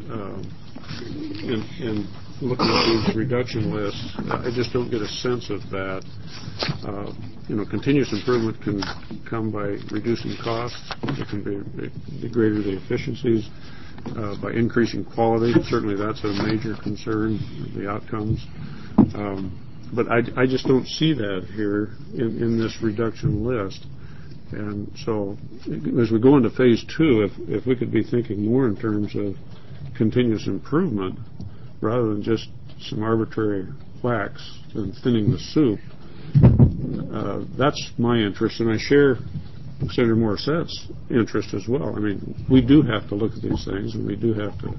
In looking at these reduction lists, I just don't get a sense of that. Continuous improvement can come by reducing costs. It can be greater the efficiencies by increasing quality. Certainly, that's a major concern, the outcomes. But I just don't see that here in this reduction list. And so, as we go into Phase 2, if we could be thinking more in terms of continuous improvement rather than just some arbitrary whacks and thinning the soup, that's my interest, and I share Senator Morissette's interest as well. I mean, we do have to look at these things, and we do have to,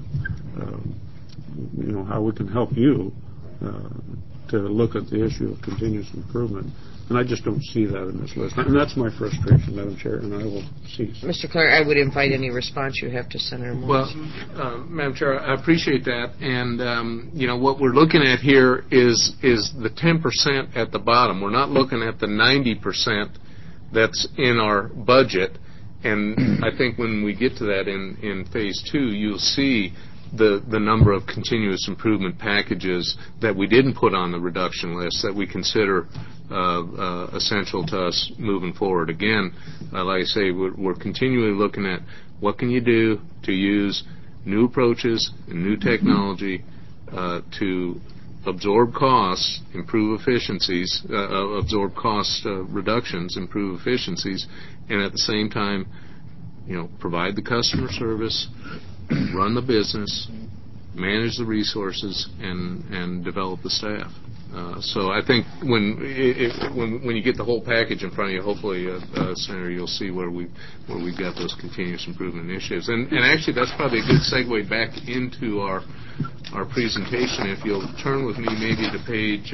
how we can help you to look at the issue of continuous improvement. And I just don't see that in this list. And that's my frustration, Madam Chair, and I will cease. Mr. Clark, I would invite any response you have to Senator Morrison. Well, Madam Chair, I appreciate that. And, what we're looking at here is the 10% at the bottom. We're not looking at the 90% that's in our budget. And I think when we get to that in Phase 2, you'll see the number of continuous improvement packages that we didn't put on the reduction list that we consider essential to us moving forward. Again, like I say, we're continually looking at what can you do to use new approaches and new technology to absorb costs, improve efficiencies, absorb cost reductions, improve efficiencies, and at the same time, provide the customer service, run the business, manage the resources, and develop the staff. So I think when you get the whole package in front of you, hopefully, Senator, you'll see where we've got those continuous improvement initiatives. And actually, that's probably a good segue back into our presentation. If you'll turn with me maybe to page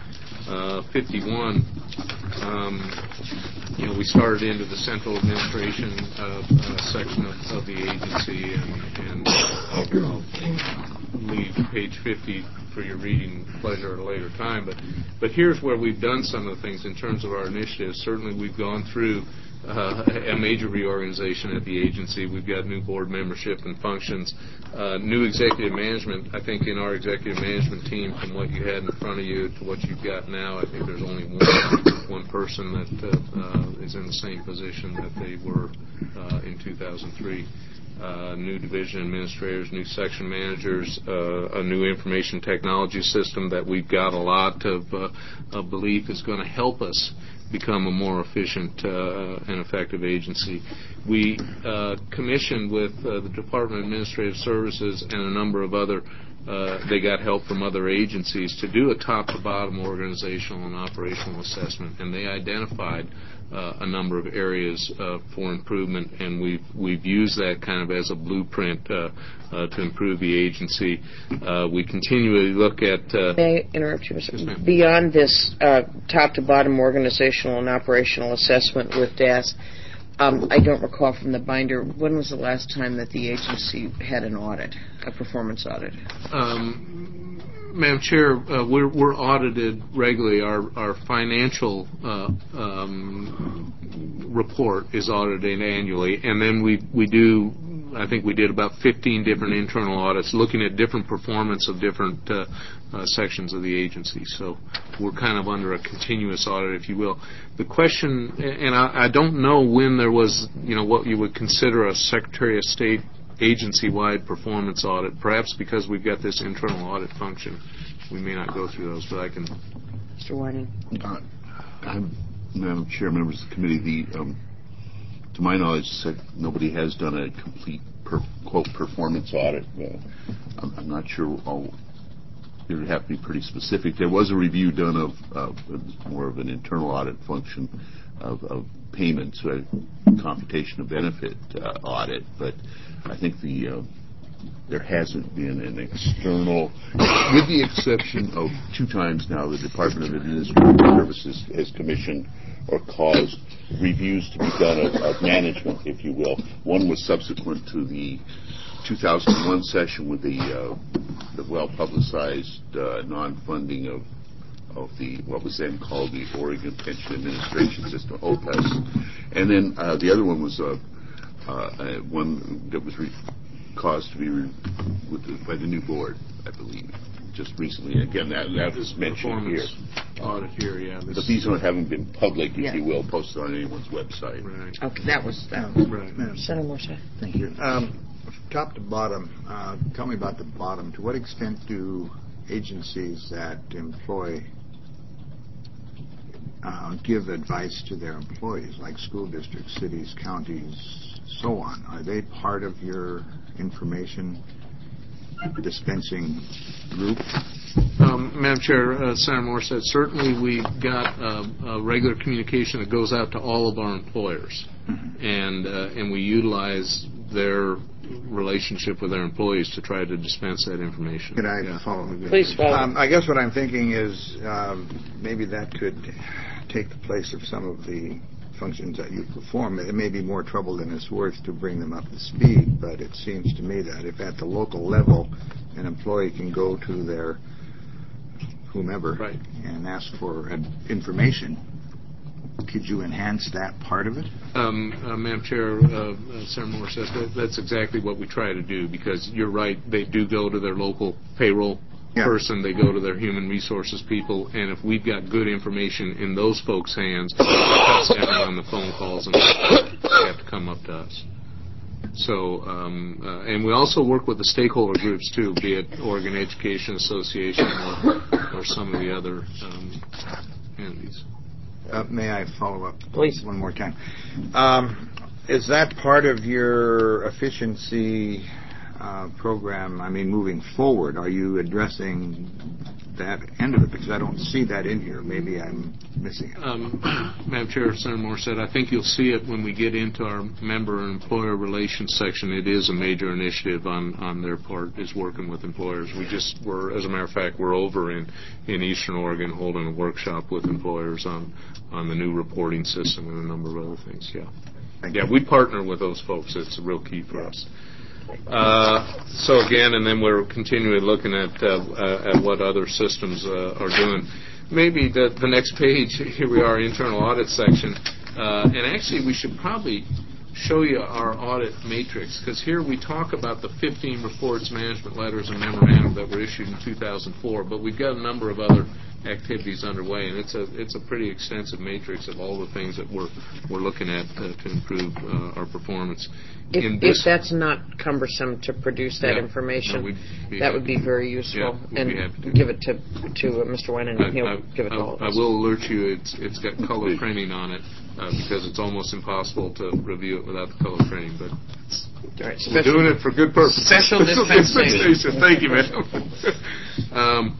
51. We started into the central administration section of the agency, and I'll leave page 50 for your reading pleasure at a later time. But here's where we've done some of the things in terms of our initiatives. Certainly, we've gone through a major reorganization at the agency. We've got new board membership and functions, new executive management. I think in our executive management team, from what you had in front of you to what you've got now, I think there's only one person that is in the same position that they were in 2003. New division administrators, new section managers, a new information technology system that we've got a lot of belief is going to help us become a more efficient and effective agency. We commissioned with the Department of Administrative Services and a number of other they got help from other agencies to do a top-to-bottom organizational and operational assessment, and they identified a number of areas for improvement, and we've used that kind of as a blueprint to improve the agency. We continually look at... May I interrupt you? Beyond this top-to-bottom organizational and operational assessment with DAS, I don't recall from the binder, when was the last time that the agency had an audit, a performance audit? Madam Chair, we're audited regularly. Our financial report is audited annually, and then we do, I think we did about 15 different internal audits looking at different performance of different sections of the agency. So we're kind of under a continuous audit, if you will. The question, and I don't know when there was, what you would consider a Secretary of State agency-wide performance audit. Perhaps because we've got this internal audit function, we may not go through those, but I can... Mr. Whiting. Madam Chair, members of the committee, to my knowledge, nobody has done a complete, quote, performance audit. I'm not sure. It would have to be pretty specific. There was a review done of more of an internal audit function of payments, computation of benefit audit, but I think there hasn't been an external, with the exception of 2 times now, the Department of Administrative Services has commissioned or caused reviews to be done of management, if you will. One was subsequent to the 2001 session with the well-publicized non-funding of the what was then called the Oregon Pension Administration System, OPES. And then the other one was one that was caused to be by the new board, I believe, just recently. Again, that was mentioned here. Audit here, yeah. But these haven't been public, if you will, posted on anyone's website. Right. Okay, that was right. Senator Morse. Thank you. Top to bottom, tell me about the bottom. To what extent do agencies that employ give advice to their employees, like school districts, cities, counties, so on? Are they part of your information dispensing group? Madam Chair, Senator Moore said certainly we've got a regular communication that goes out to all of our employers, and we utilize their relationship with their employees to try to dispense that information. Could I follow? Please follow. I guess what I'm thinking is maybe that could take the place of some of the functions that you perform. It may be more trouble than it's worth to bring them up to speed, but it seems to me that if at the local level an employee can go to their whomever and ask for information, could you enhance that part of it? Madam Chair, Senator Moore says that's exactly what we try to do, because you're right, they do go to their local payroll person, they go to their human resources people, and if we've got good information in those folks' hands, it cuts down on the phone calls and they have to come up to us. So, and we also work with the stakeholder groups too, be it Oregon Education Association or some of the other entities. May I follow up? Please. One more time. Is that part of your efficiency program? I mean, moving forward, are you addressing that end of it? Because I don't see that in here. Maybe I'm missing it. Madam Chair, Senator Moore said, I think you'll see it when we get into our member and employer relations section. It is a major initiative on their part, is working with employers. We're, as a matter of fact, we're over in Eastern Oregon holding a workshop with employers on the new reporting system and a number of other things. Yeah, we partner with those folks. It's a real key for us. So again, and then we're continually looking at what other systems are doing. Maybe the next page, here we are, internal audit section, and actually we should probably show you our audit matrix, because here we talk about the 15 reports, management letters, and memorandum that were issued in 2004, but we've got a number of other activities underway, and it's a pretty extensive matrix of all the things that we're looking at to improve our performance. If that's not cumbersome to produce that information, that would be very useful. And give it to Mr. Wynn, and he'll give it to all of us. I will alert you, it's got color printing on it, because it's almost impossible to review it without the color printing, but All right, We're doing it for good purpose. Special dispensation. Thank you, ma'am.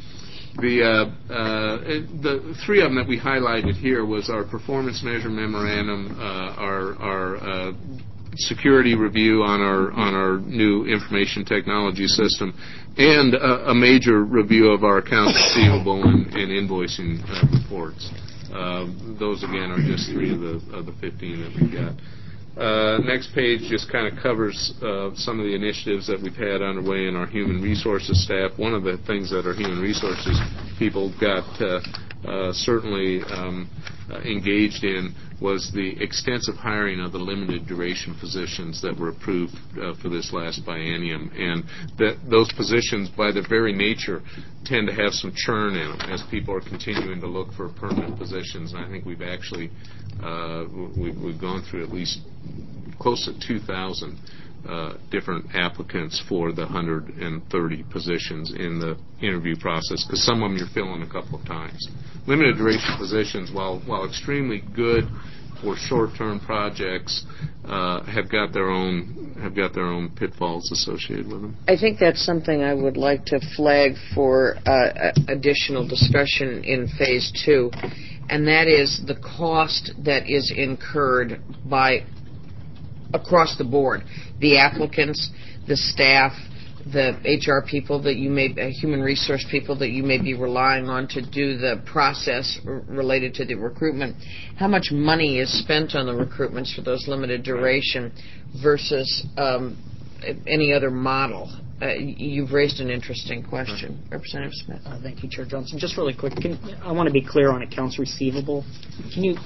The three of them that we highlighted here was our performance measure memorandum, our security review on our new information technology system, and a major review of our accounts receivable and invoicing reports. Those again are just three of the 15 that we got. Next page just kind of covers some of the initiatives that we've had underway in our human resources staff. One of the things that our human resources people got certainly engaged in was the extensive hiring of the limited duration positions that were approved for this last biennium. And those positions, by their very nature, tend to have some churn in them as people are continuing to look for permanent positions. And I think we've actually we've gone through at least close to 2,000 different applicants for the 130 positions in the interview process, because some of them you're filling a couple of times. Limited duration positions, while extremely good for short-term projects, have got their own pitfalls associated with them. I think that's something I would like to flag for additional discussion in Phase 2, and that is the cost that is incurred by across the board, the applicants, the staff, the HR people that you may, human resource people that you may be relying on to do the process related to the recruitment. How much money is spent on the recruitments for those limited duration versus any other model? You've raised an interesting question. Representative Smith. Thank you, Chair Johnson. Just really quick, I want to be clear on accounts receivable. Can you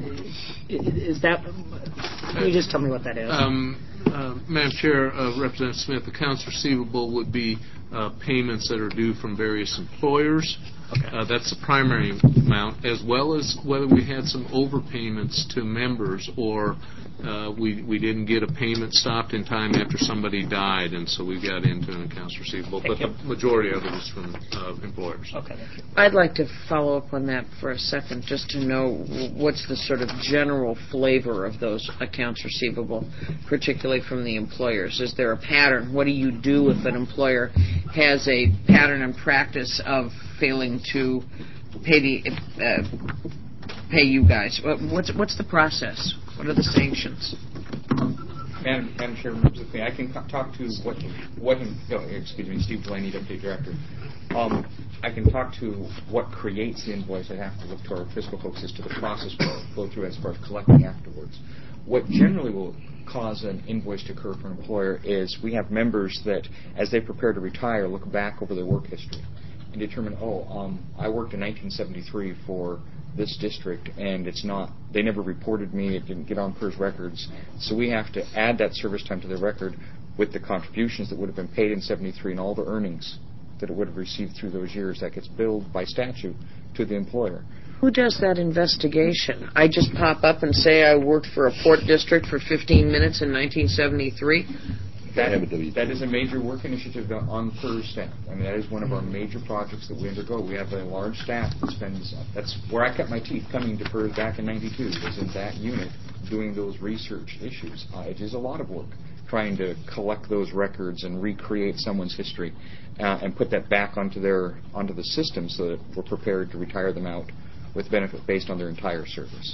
just tell me what that is? Madam Chair, Representative Smith, accounts receivable would be payments that are due from various employers. Okay. That's the primary amount, as well as whether we had some overpayments to members or we didn't get a payment stopped in time after somebody died, and so we got into an accounts receivable. But the majority of it is from employers. Okay, thank you. I'd like to follow up on that for a second, just to know what's the sort of general flavor of those accounts receivable, particularly from the employers. Is there a pattern? What do you do if an employer has a pattern and practice of failing to pay you guys? What's the process? What are the sanctions? Madam Chair, members of the committee, I can talk to Steve Delaney, Deputy Director. I can talk to what creates the invoice. I have to look to our fiscal folks as to the process we'll go through as far as collecting afterwards. What generally will cause an invoice to occur for an employer is we have members that, as they prepare to retire, look back over their work history and determine, I worked in 1973 for this district, and they never reported me, it didn't get on PERS records, so we have to add that service time to their record with the contributions that would have been paid in 73 and all the earnings that it would have received through those years. That gets billed by statute to the employer. Who does that investigation? I just pop up and say I worked for a port district for 15 minutes in 1973? That is a major work initiative on PERS staff. I mean, that is one of our major projects that we undergo. We have a large staff that that's where I cut my teeth coming to PERS back in 92, was in that unit doing those research issues. It is a lot of work trying to collect those records and recreate someone's history and put that back onto the system so that we're prepared to retire them out with benefit based on their entire service.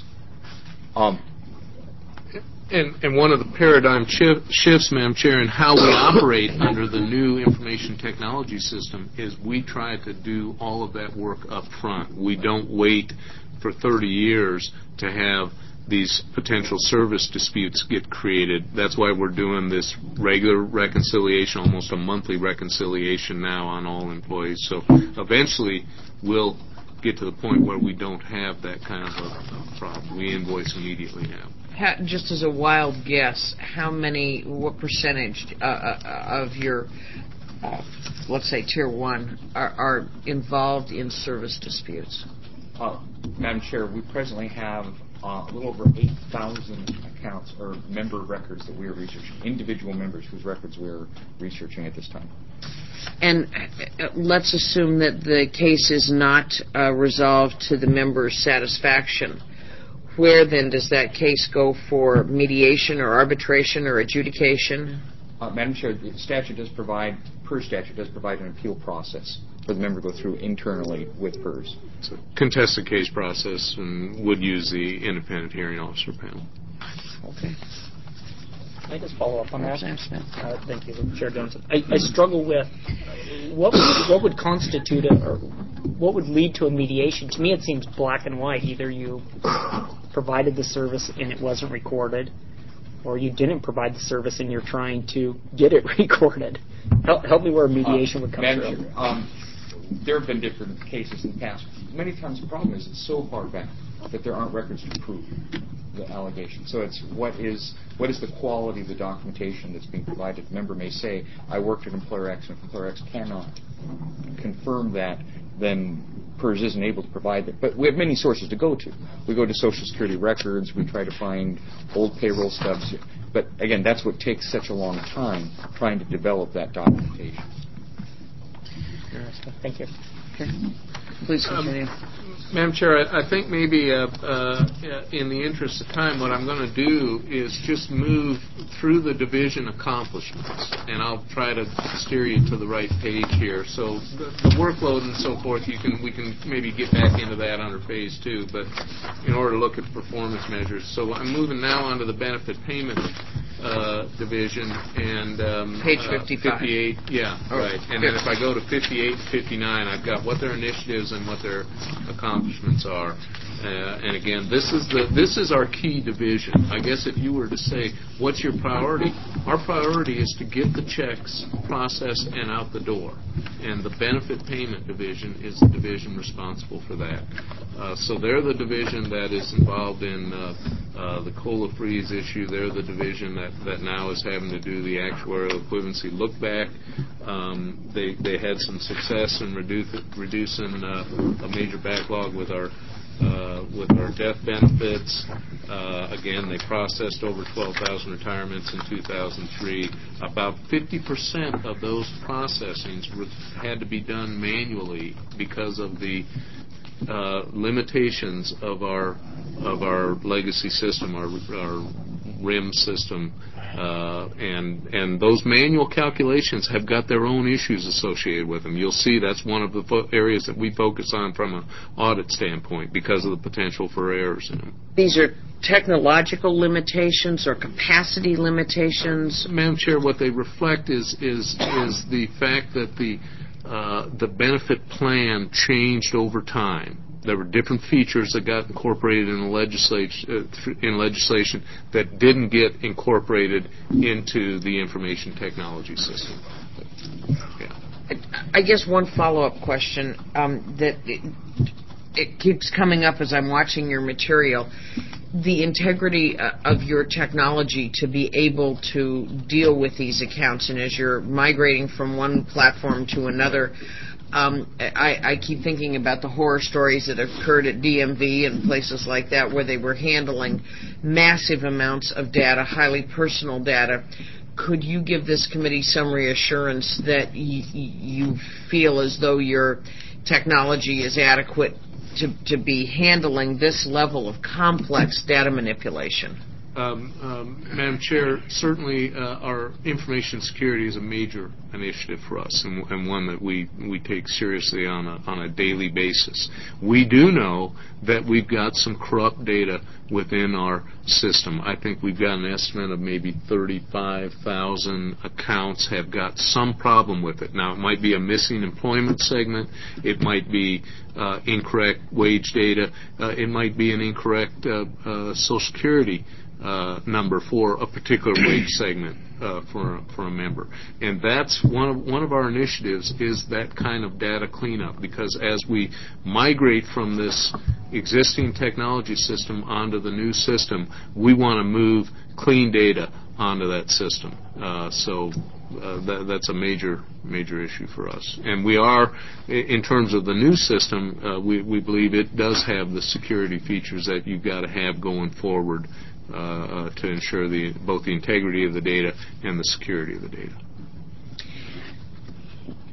And one of the paradigm shifts, Madam Chair, in how we operate under the new information technology system is we try to do all of that work up front. We don't wait for 30 years to have these potential service disputes get created. That's why we're doing this regular reconciliation, almost a monthly reconciliation now on all employees. So eventually we'll get to the point where we don't have that kind of a problem. We invoice immediately now. Just as a wild guess, what percentage of your, let's say, Tier 1 are involved in service disputes? Madam Chair, we presently have a little over 8,000 accounts or member records that we are researching, individual members whose records we are researching at this time. And let's assume that the case is not resolved to the member's satisfaction. where then does that case go for mediation or arbitration or adjudication? Madam Chair, the statute does provide, PERS statute does provide an appeal process for the member to go through internally with PERS. It's a contested case process and would use the independent hearing officer panel. Okay. Can I just follow up on that? Thank you, Chair Johnson. I struggle with what would constitute or what would lead to a mediation. To me, it seems black and white. Either you provided the service and it wasn't recorded, or you didn't provide the service and you're trying to get it recorded. Help me where mediation would come through. There have been different cases in the past. Many times the problem is it's so far back that there aren't records to prove the allegation. So it's what is the quality of the documentation that's being provided. The member may say, I worked at Employer X, and if Employer X cannot confirm that, then PERS isn't able to provide it. But we have many sources to go to. We go to Social Security records. We try to find old payroll stubs. But again, that's what takes such a long time, trying to develop that documentation. Interesting. Thank you. Okay. Please continue. Madam Chair, I think maybe in the interest of time, what I'm going to do is just move through the division accomplishments, and I'll try to steer you to the right page here. So the workload and so forth, we can maybe get back into that under phase 2, but in order to look at performance measures. So I'm moving now onto the benefit payment division and page 55. 58. Yeah, right. And then if I go to 58 and 59, I've got what their initiatives and what their accomplishments are. And again, this is our key division. I guess if you were to say, what's your priority? Our priority is to get the checks processed and out the door. And the benefit payment division is the division responsible for that. So they're the division that is involved in the COLA freeze issue. They're the division that now is having to do the actuarial equivalency look back. They had some success in reducing a major backlog with our death benefits. Again, they processed over 12,000 retirements in 2003. About 50% of those processings had to be done manually because of the limitations of our legacy system, our RIM system, and those manual calculations have got their own issues associated with them. You'll see that's one of the areas that we focus on from an audit standpoint because of the potential for errors in them. These are technological limitations or capacity limitations? Madam Chair, what they reflect is the fact that the benefit plan changed over time. There were different features that got incorporated in legislation that didn't get incorporated into the information technology system. Yeah. I guess one follow-up question that it keeps coming up as I'm watching your material. The integrity of your technology to be able to deal with these accounts, and as you're migrating from one platform to another, I keep thinking about the horror stories that occurred at DMV and places like that where they were handling massive amounts of data, highly personal data. Could you give this committee some reassurance that you feel as though your technology is adequate to be handling this level of complex data manipulation? Madam Chair, certainly our information security is a major initiative for us and one that we take seriously on a daily basis. We do know that we've got some corrupt data within our system. I think we've got an estimate of maybe 35,000 accounts have got some problem with it. Now, it might be a missing employment segment. It might be incorrect wage data. It might be an incorrect Social Security number for a particular wage segment for a member. And that's one of our initiatives is that kind of data cleanup, because as we migrate from this existing technology system onto the new system, we want to move clean data onto that system. So that's a major issue for us. And we are, in terms of the new system, we believe it does have the security features that you've got to have going forward to ensure both the integrity of the data and the security of the data.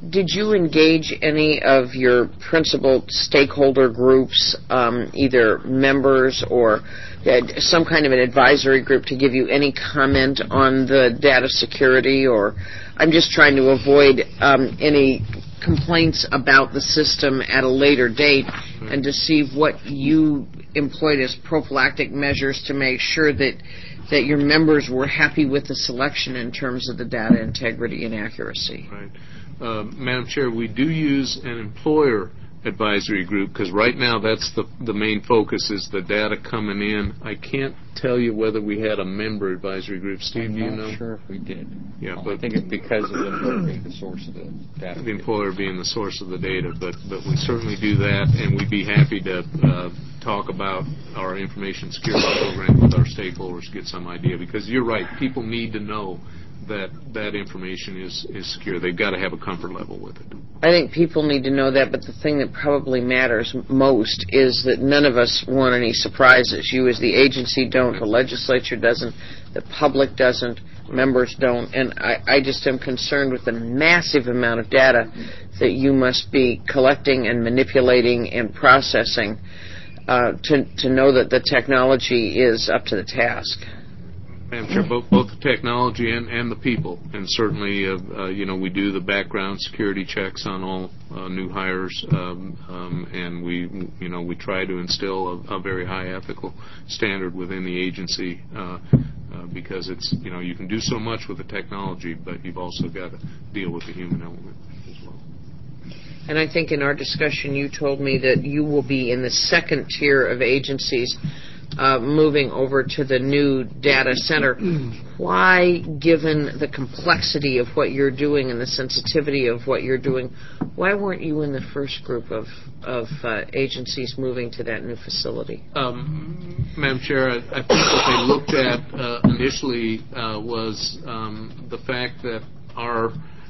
did you engage any of your principal stakeholder groups, either members or some kind of an advisory group, to give you any comment on the data security? Or I'm just trying to avoid any complaints about the system at a later date, and to see what you employed as prophylactic measures to make sure that your members were happy with the selection in terms of the data integrity and accuracy. Right. Madam Chair, we do use an employer advisory group, because right now that's the main focus is the data coming in. I can't tell you whether we had a member advisory group. Steve, do you know? I'm not sure if we did. Yeah, I think it's because of the employer being the source of the data. The employer being the source of the data, but we certainly do that, and we'd be happy to talk about our information security program with our stakeholders, get some idea, because you're right, people need to know that information is secure. They've got to have a comfort level with it. I think people need to know that, but the thing that probably matters most is that none of us want any surprises. You as the agency don't, the legislature doesn't, the public doesn't, members don't, and I just am concerned with the massive amount of data that you must be collecting and manipulating and processing to know that the technology is up to the task. I'm sure both the technology and the people, and certainly, we do the background security checks on all new hires, and we try to instill a very high ethical standard within the agency, because it's you can do so much with the technology, but you've also got to deal with the human element as well. And I think in our discussion, you told me that you will be in the second tier of agencies moving over to the new data center. Why, given the complexity of what you're doing and the sensitivity of what you're doing, why weren't you in the first group of agencies moving to that new facility? Madam Chair, I think what they looked at initially was the fact that our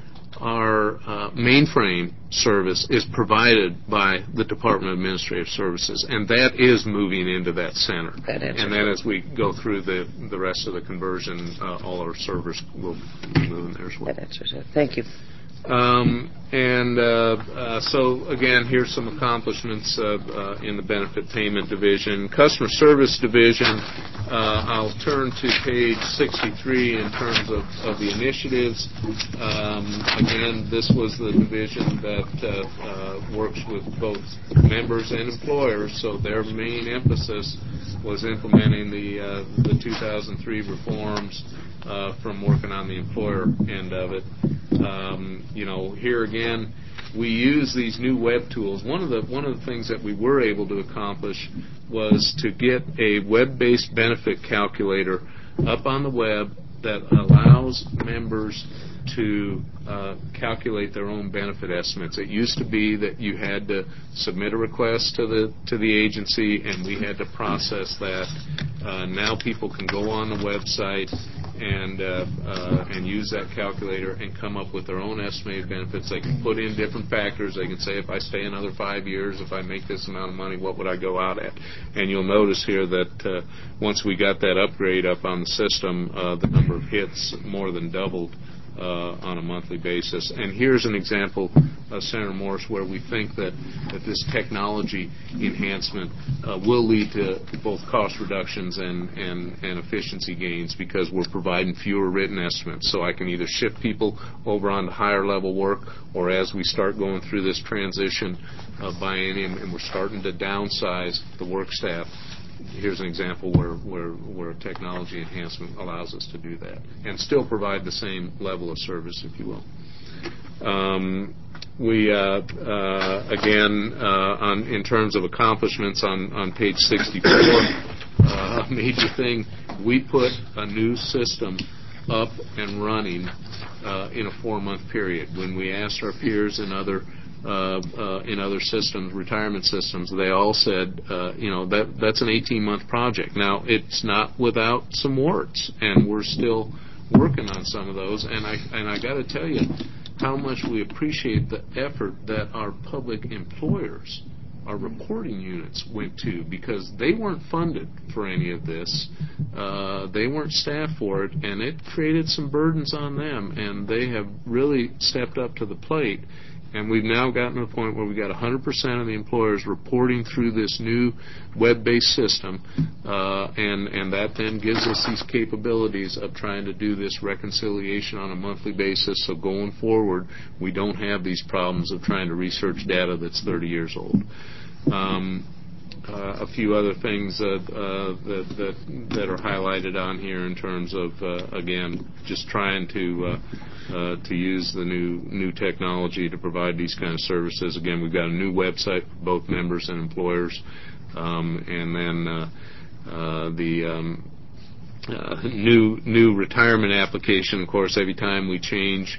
mainframe service is provided by the Department of Administrative Services, and that is moving into that center. And then as we go through the rest of the conversion, all our servers will be moving there as well. That answers it. Thank you. So again, here's some accomplishments in the benefit payment division. Customer service division, I'll turn to page 63 in terms of the initiatives. Again, this was the division that works with both members and employers, so their main emphasis was implementing the 2003 reforms from working on the employer end of it. Here again, we use these new web tools. One of the things that we were able to accomplish was to get a web-based benefit calculator up on the web that allows members to calculate their own benefit estimates. It used to be that you had to submit a request to the agency, and we had to process that. Now people can go on the website and use that calculator and come up with their own estimated benefits. They can put in different factors. They can say, if I stay another 5 years, if I make this amount of money, what would I go out at? And you'll notice here that once we got that upgrade up on the system, the number of hits more than doubled on a monthly basis. And here's an example, Senator Morse, where we think that this technology enhancement will lead to both cost reductions and efficiency gains, because we're providing fewer written estimates. So I can either shift people over on to higher level work, or as we start going through this transition of biennium and we're starting to downsize the work staff, here's an example where technology enhancement allows us to do that and still provide the same level of service, if you will. We again, in terms of accomplishments on page 64, a major thing, we put a new system up and running in a 4-month period. When we asked our peers in other systems, retirement systems, they all said, that's an 18-month project. Now, it's not without some warts, and we're still working on some of those. And I got to tell you how much we appreciate the effort that our public employers our reporting units went to, because they weren't funded for any of this. They weren't staffed for it, and it created some burdens on them, and they have really stepped up to the plate. And we've now gotten to the point where we've got 100% of the employers reporting through this new web-based system, and that then gives us these capabilities of trying to do this reconciliation on a monthly basis, so going forward we don't have these problems of trying to research data that's 30 years old. A few other things that are highlighted on here in terms of, again, just trying to use the new technology to provide these kind of services. Again, we've got a new website for both members and employers, and then the new retirement application. Of course, every time we change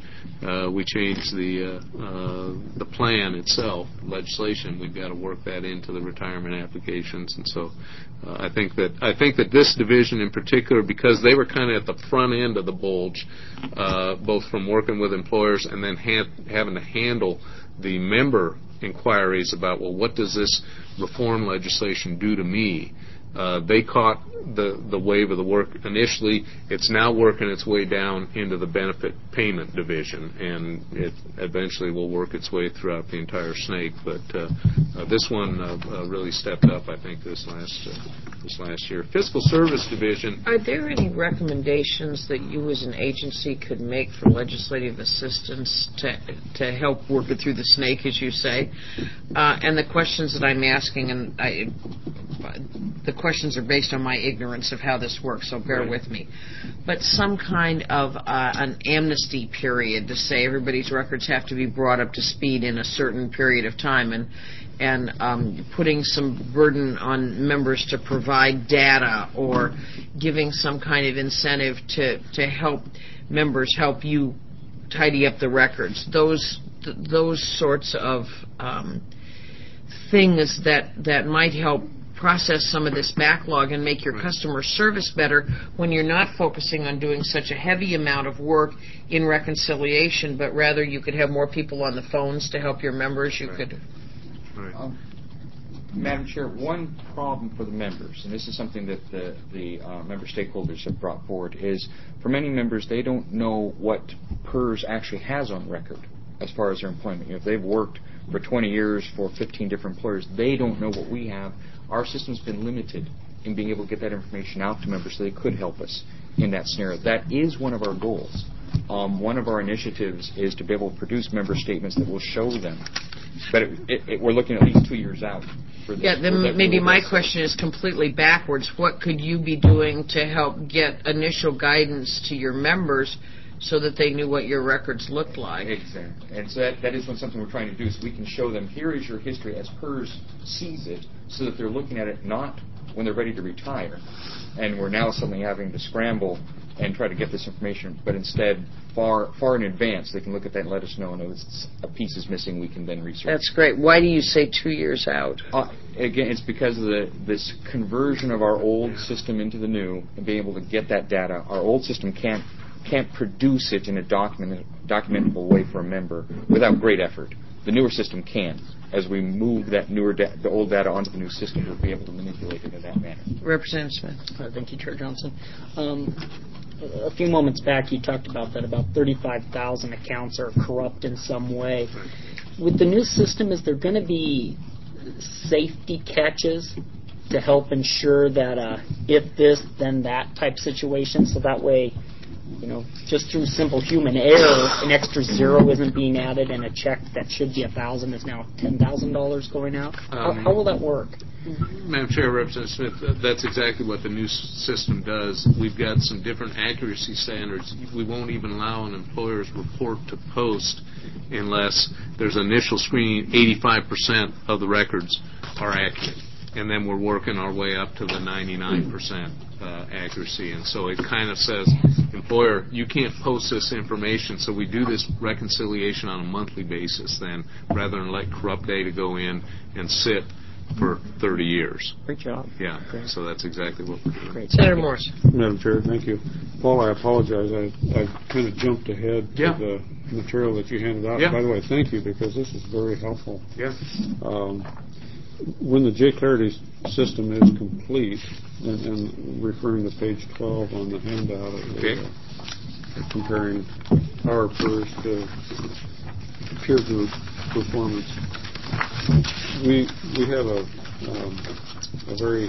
the plan itself, legislation, we've got to work that into the retirement applications. And so I think that this division in particular, because they were kind of at the front end of the bulge, both from working with employers and then having to handle the member inquiries about, well, what does this reform legislation do to me? They caught the wave of the work initially. It's now working its way down into the benefit payment division, and it eventually will work its way throughout the entire snake. But this one really stepped up, I think, this last year. Fiscal Service Division. Are there any recommendations that you as an agency could make for legislative assistance to help work it through the snake, as you say? And the questions that I'm asking, and the questions are based on my ignorance of how this works, so bear with me. But some kind of an amnesty period to say everybody's records have to be brought up to speed in a certain period of time, and putting some burden on members to provide data, or giving some kind of incentive to help members help you tidy up the records. Those sorts of things that might help process some of this backlog and make your customer service better when you're not focusing on doing such a heavy amount of work in reconciliation, but rather you could have more people on the phones to help your members. You could. Madam Chair, one problem for the members, and this is something that the member stakeholders have brought forward, is for many members they don't know what PERS actually has on record as far as their employment. If they've worked for 20 years for 15 different employers, they don't know what we have. Our system's been limited in being able to get that information out to members so they could help us in that scenario. That is one of our goals. One of our initiatives is to be able to produce member statements that will show them. But we're looking at least 2 years out for this. Yeah, then maybe my question is completely backwards. What could you be doing to help get initial guidance to your members so that they knew what your records looked like? Exactly. And so that is something we're trying to do, so we can show them, here is your history as PERS sees it, so that they're looking at it not when they're ready to retire, and we're now suddenly having to scramble and try to get this information, but instead, far in advance, they can look at that and let us know, and if a piece is missing, we can then research. That's great. Why do you say 2 years out? Again, it's because of this conversion of our old system into the new, and being able to get that data. Our old system can't produce it in a documentable way for a member without great effort. The newer system can. As we move that the old data onto the new system, we'll be able to manipulate it in that manner. Representative Smith. Thank you, Chair Johnson. A few moments back, you talked about that about 35,000 accounts are corrupt in some way. With the new system, is there going to be safety catches to help ensure that if this, then that type situation, so that way, just through simple human error, an extra zero isn't being added, and a check that should be $1,000 is now $10,000 going out? How will that work? Madam Chair, Representative Smith, that's exactly what the new system does. We've got some different accuracy standards. We won't even allow an employer's report to post unless there's initial screening. 85% of the records are accurate, and then we're working our way up to the 99% accuracy. And so it kind of says, employer, you can't post this information, so we do this reconciliation on a monthly basis then, rather than let corrupt data go in and sit for 30 years. Great job. Yeah, great. So that's exactly what we're doing. Great. Senator Morse. Madam Chair, thank you. Paul, I apologize. I kind of jumped ahead to the material that you handed out. Yeah. By the way, thank you, because this is very helpful. Yeah. when the J-Clarity system is complete, and referring to page 12 on the handout, comparing our PERS to peer group performance, we have a very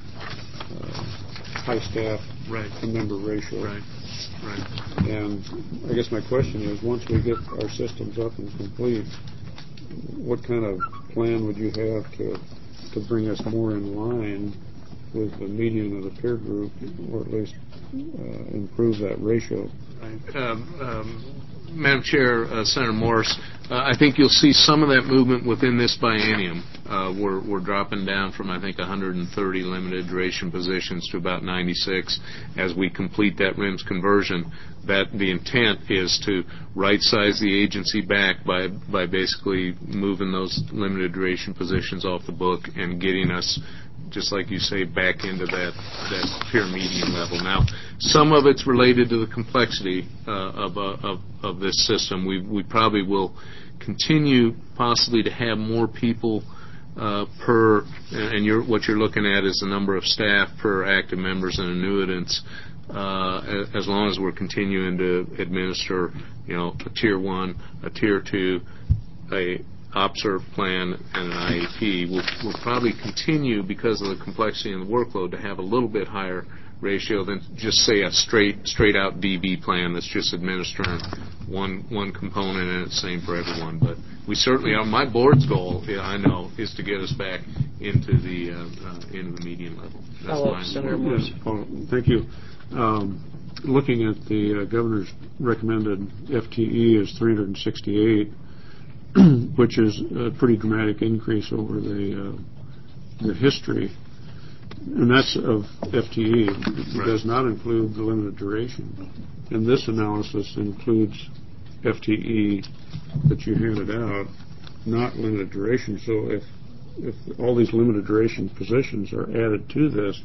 high staff to member ratio. Right. And I guess my question is, once we get our systems up and complete, what kind of plan would you have to bring us more in line with the median of the peer group, or at least improve that ratio? Madam Chair, Senator Morse, I think you'll see some of that movement within this biennium. We're dropping down from, I think, 130 limited duration positions to about 96 as we complete that RIMS conversion. That the intent is to right-size the agency back by basically moving those limited duration positions off the book and getting us, just like you say, back into that peer median level. Now, some of it's related to the complexity of this system. We probably will continue possibly to have more people per, and what you're looking at is the number of staff per active members and annuitants, as long as we're continuing to administer, a Tier 1, a Tier 2, a OPSERV plan, and an IAP. We'll probably continue, because of the complexity and the workload, to have a little bit higher ratio than just, say, a straight out DB plan that's just administering one component and it's the same for everyone. But we certainly are. My board's goal, I know, is to get us back into the median level. That's Senator Morse. Thank you. Looking at the governor's recommended FTE is 368, which is a pretty dramatic increase over the history, and that's of FTE. It does not include the limited duration. And this analysis includes FTE that you handed out, not limited duration. So if all these limited duration positions are added to this,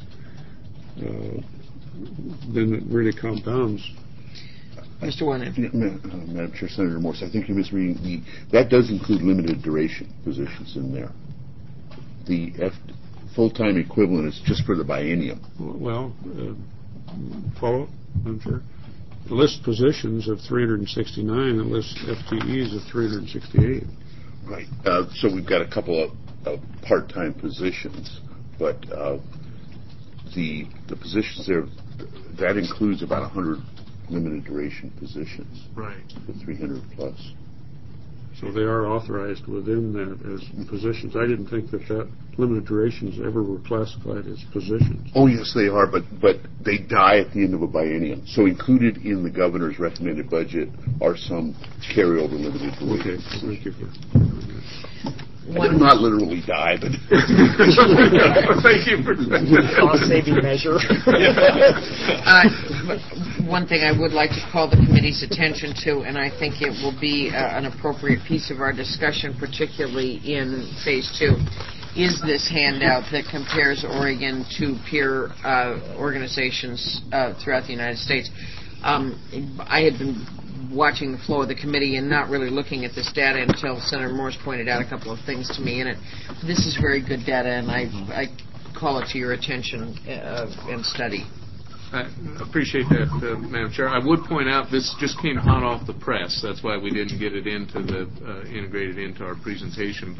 then it really compounds. Mr. Wynaendts. Madam Chair, Senator Morse, I think you're misreading that does include limited duration positions in there. The full-time equivalent is just for the biennium. Well, follow up, Madam Chair. It lists positions of 369. It lists FTEs of 368. Right. So we've got a couple of part-time positions, but the positions there, that includes about 100 limited duration positions. Right. The 300 plus. So they are authorized within that as positions. I didn't think that limited durations ever were classified as positions. Oh, yes, they are, but they die at the end of a biennium. So included in the governor's recommended budget are some carryover limited duration. Okay, thank you for not literally die, but thank you for cost-saving measure. One thing I would like to call the committee's attention to, and I think it will be an appropriate piece of our discussion, particularly in Phase 2, is this handout that compares Oregon to peer organizations throughout the United States. I had been watching the flow of the committee and not really looking at this data until Senator Morse pointed out a couple of things to me in it. This is very good data, and I call it to your attention and study. I appreciate that, Madam Chair. I would point out this just came hot off the press. That's why we didn't get it into integrated into our presentation.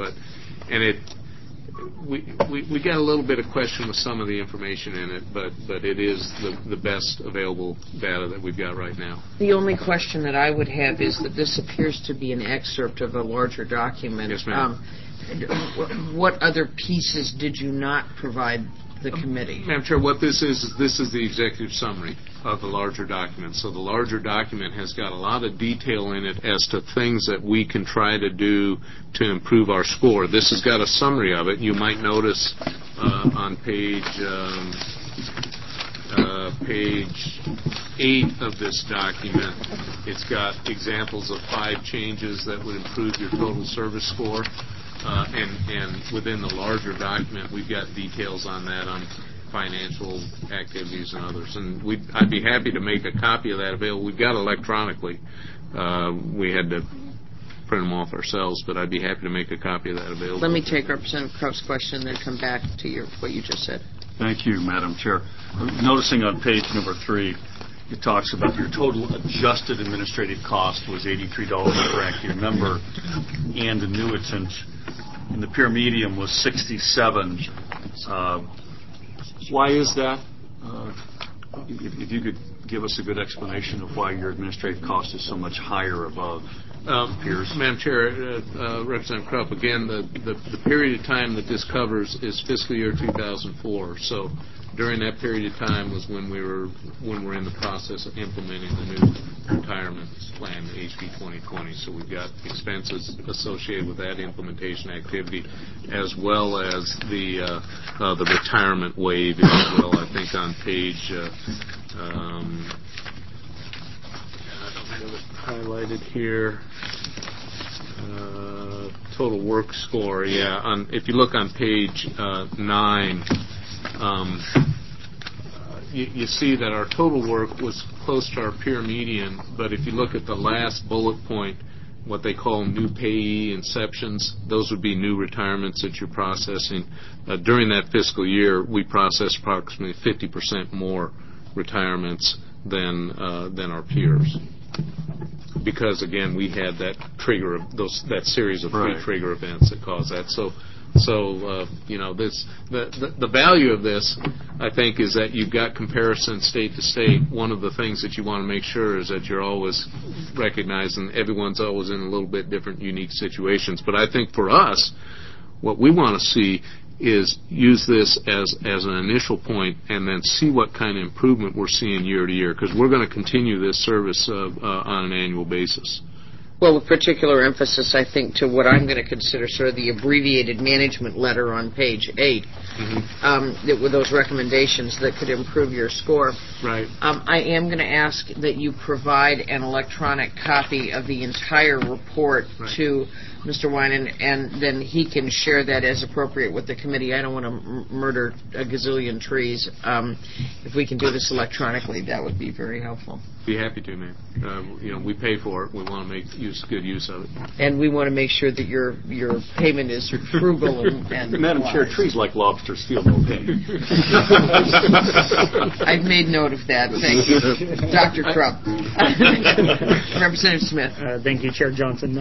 We got a little bit of question with some of the information in it, but it is the best available data that we've got right now. The only question that I would have is that this appears to be an excerpt of a larger document. Yes, ma'am. What other pieces did you not provide the committee? Madam Chair, what this is the executive summary of the larger document. So the larger document has got a lot of detail in it as to things that we can try to do to improve our score. This has got a summary of it. You might notice on page 8 of this document, it's got examples of 5 changes that would improve your total service score. And within the larger document, we've got details on that, on financial activities and others. And I'd be happy to make a copy of that available. We've got it electronically. We had to print them off ourselves, but I'd be happy to make a copy of that available. Let me take Representative Krupp's question and then come back to what you just said. Thank you, Madam Chair. Noticing on page number 3, it talks about your total adjusted administrative cost was $83 per active member, and annuitant in the pure medium was $67. Why is that? If you could give us a good explanation of why your administrative cost is so much higher above peers. Madam Chair, Representative Krupp, again, the period of time that this covers is fiscal year 2004. So during that period of time was when we're in the process of implementing the new retirement plan, the HB 2020. So we've got expenses associated with that implementation activity, as well as the retirement wave, if you will. I think on page I don't have it highlighted here. Total work score, yeah. If you look on page 9, you see that our total work was close to our peer median, but if you look at the last bullet point, what they call new payee inceptions, those would be new retirements that you're processing. During that fiscal year, we processed approximately 50% more retirements than our peers. Because again, we had that trigger of that series of 3 trigger events that caused that. So the value of this, I think, is that you've got comparison state to state. One of the things that you want to make sure is that you're always recognizing everyone's always in a little bit different, unique situations. But I think for us, what we want to see is use this as an initial point and then see what kind of improvement we're seeing year to year, because we're going to continue this service on an annual basis. Well, with particular emphasis, I think, to what I'm going to consider sort of the abbreviated management letter on page 8, with those recommendations that could improve your score. Right. I am going to ask that you provide an electronic copy of the entire report to Mr. Winan, and then he can share that as appropriate with the committee. I don't want to murder a gazillion trees. If we can do this electronically, that would be very helpful. Be happy to, ma'am. We pay for it. We want to make good use of it. And we want to make sure that your payment is frugal and Madam wise. Chair, trees like lobsters feel no pain. I've made note of that. Thank you. Dr. Krupp. Representative Smith. Thank you, Chair Johnson.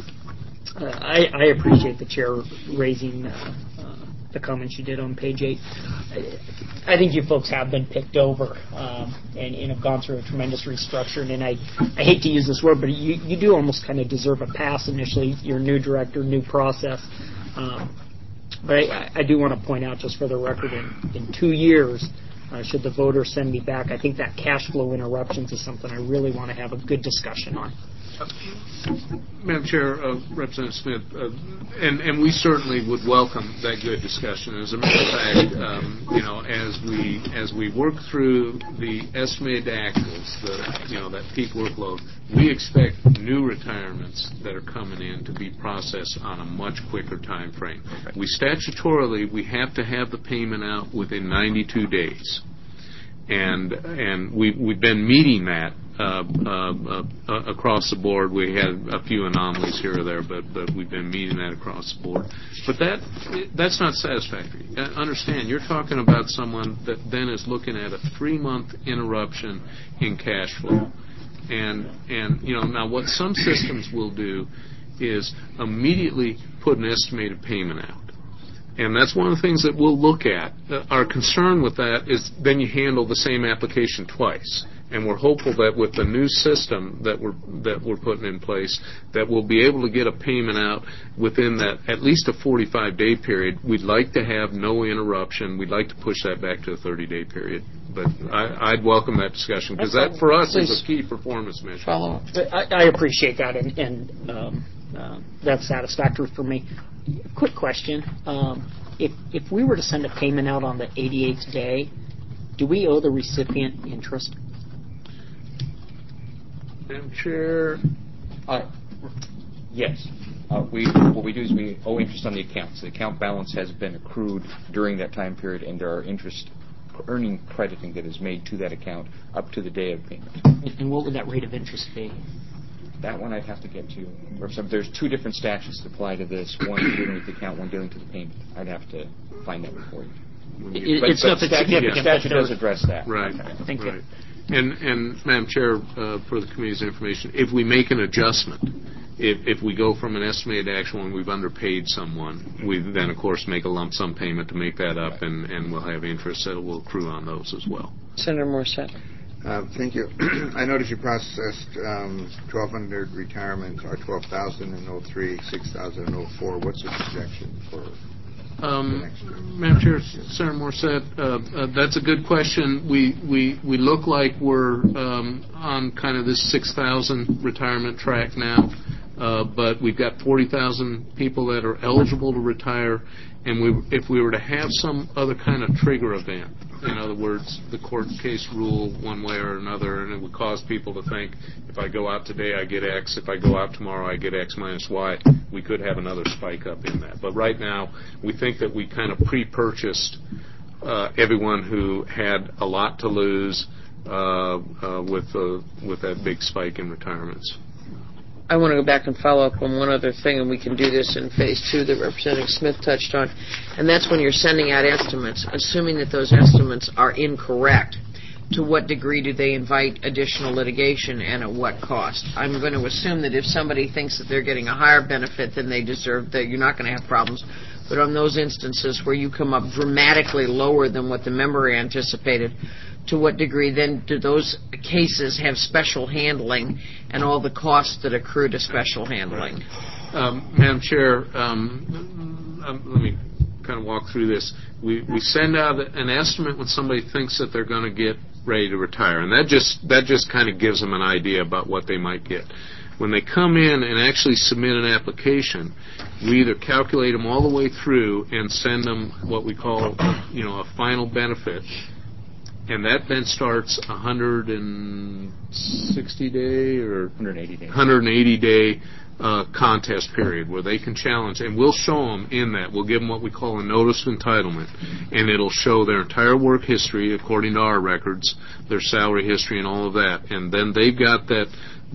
I appreciate the Chair raising the comments you did on page 8. I think you folks have been picked over and have gone through a tremendous restructuring, and I hate to use this word, but you do almost kind of deserve a pass initially. You're a new director, new process. But I do want to point out, just for the record, in 2 years, should the voters send me back, I think that cash flow interruptions is something I really want to have a good discussion on. Madam Chair, Representative Smith, and we certainly would welcome that good discussion. As a matter of fact, as we work through the estimated actuals, that peak workload, we expect new retirements that are coming in to be processed on a much quicker time frame. We statutorily have to have the payment out within 92 days. And we've been meeting that across the board. We had a few anomalies here or there, but we've been meeting that across the board. But that's not satisfactory. Understand, you're talking about someone that then is looking at a 3-month interruption in cash flow. And now what some systems will do is immediately put an estimated payment out. And that's one of the things that we'll look at. Our concern with that is then you handle the same application twice. And we're hopeful that with the new system that we're putting in place, that we'll be able to get a payment out within that at least a 45-day period. We'd like to have no interruption. We'd like to push that back to a 30-day period. But I'd welcome that discussion, because that for us is a key performance measure. Follow up. I appreciate that, and that's satisfactory for me. Quick question. If we were to send a payment out on the 88th day, do we owe the recipient interest? Madam Chair? Yes. What we do is we owe interest on the accounts. The account balance has been accrued during that time period, and there are interest earning crediting that is made to that account up to the day of payment. And what would that rate of interest be? That one I'd have to get to. There's two different statutes that apply to this. One dealing with the account, one dealing to the payment. I'd have to find that for you. It's nothing significant. Statute does address that. Right. Thank you. And Madam Chair, for the committee's information, if we make an adjustment, if we go from an estimated actual and we've underpaid someone, we then, of course, make a lump sum payment to make that up, and we'll have interest that will accrue on those as well. Senator Morissette. Thank you. I noticed you processed 1,200 retirements, or 12,000 in 03, 6,000 in 04. What's the projection for next year? Madam Chair, Senator Morissette, that's a good question. We look like we're on kind of this 6,000 retirement track now, but we've got 40,000 people that are eligible to retire, and if we were to have some other kind of trigger event, in other words, the court case rule one way or another, and it would cause people to think, if I go out today, I get X. If I go out tomorrow, I get X minus Y. We could have another spike up in that. But right now, we think that we kind of pre-purchased everyone who had a lot to lose with that big spike in retirements. I want to go back and follow up on one other thing, and we can do this in phase 2 that Representative Smith touched on, and that's when you're sending out estimates, assuming that those estimates are incorrect. To what degree do they invite additional litigation, and at what cost? I'm going to assume that if somebody thinks that they're getting a higher benefit than they deserve, that you're not going to have problems. But on those instances where you come up dramatically lower than what the member anticipated, to what degree then do those cases have special handling and all the costs that accrue to special handling? Madam Chair, let me kind of walk through this. We send out an estimate when somebody thinks that they're going to get ready to retire, and that just kind of gives them an idea about what they might get. When they come in and actually submit an application, we either calculate them all the way through and send them what we call, a final benefit, and that then starts 160-day or 180-day contest period where they can challenge, and we'll show them in that. We'll give them what we call a notice of entitlement, and it'll show their entire work history according to our records, their salary history, and all of that. And then they've got that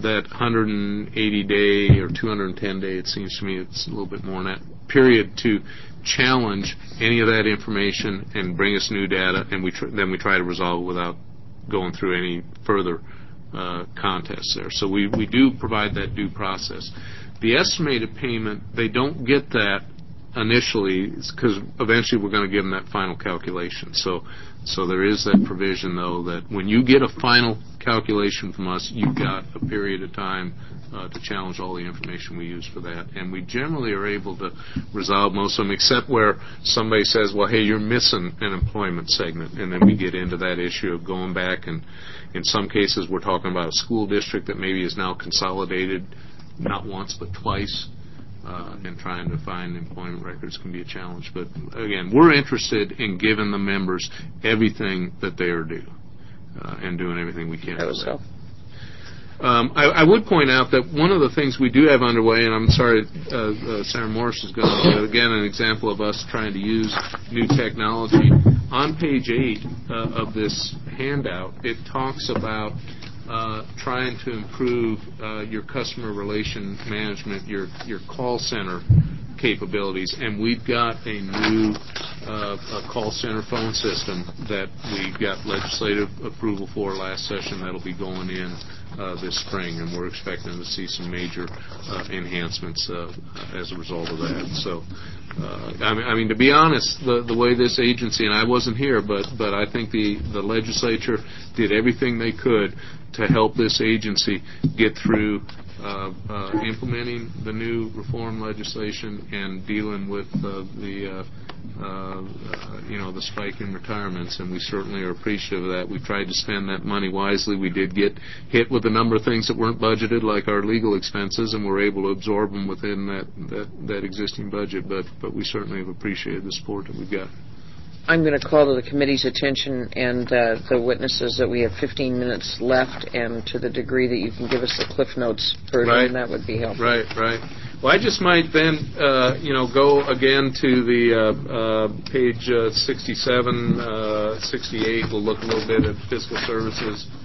180-day or 210-day, it seems to me it's a little bit more than that, period to challenge any of that information and bring us new data, and then we try to resolve it without going through any further contests there. So we do provide that due process. The estimated payment, they don't get that initially because eventually we're going to give them that final calculation. So there is that provision, though, that when you get a final calculation from us, you've got a period of time to challenge all the information we use for that. And we generally are able to resolve most of them, except where somebody says, well, hey, you're missing an employment segment. And then we get into that issue of going back, and in some cases we're talking about a school district that maybe is now consolidated not once but twice. And trying to find employment records can be a challenge. But again, we're interested in giving the members everything that they are due and doing everything we can for that. I would point out that one of the things we do have underway, and I'm sorry, Senator Morris is going to give again an example of us trying to use new technology. On page 8 of this handout, it talks about trying to improve your customer relation management, your call center capabilities, and we've got a new call center phone system that we got legislative approval for last session that'll be going in this spring, and we're expecting to see some major enhancements as a result of that. So, I mean, to be honest, the way this agency, and I wasn't here, but I think the legislature did everything they could to help this agency get through implementing the new reform legislation and dealing with the spike in retirements, and we certainly are appreciative of that. We tried to spend that money wisely. We did get hit with a number of things that weren't budgeted, like our legal expenses, and we're able to absorb them within that existing budget, but we certainly have appreciated the support that we've got. I'm going to call to the committee's attention and the witnesses that we have 15 minutes left, and to the degree that you can give us the Cliff Notes version, that would be helpful. Right. Well, I just might then, go again to the page 67, 68. We'll look a little bit at fiscal services.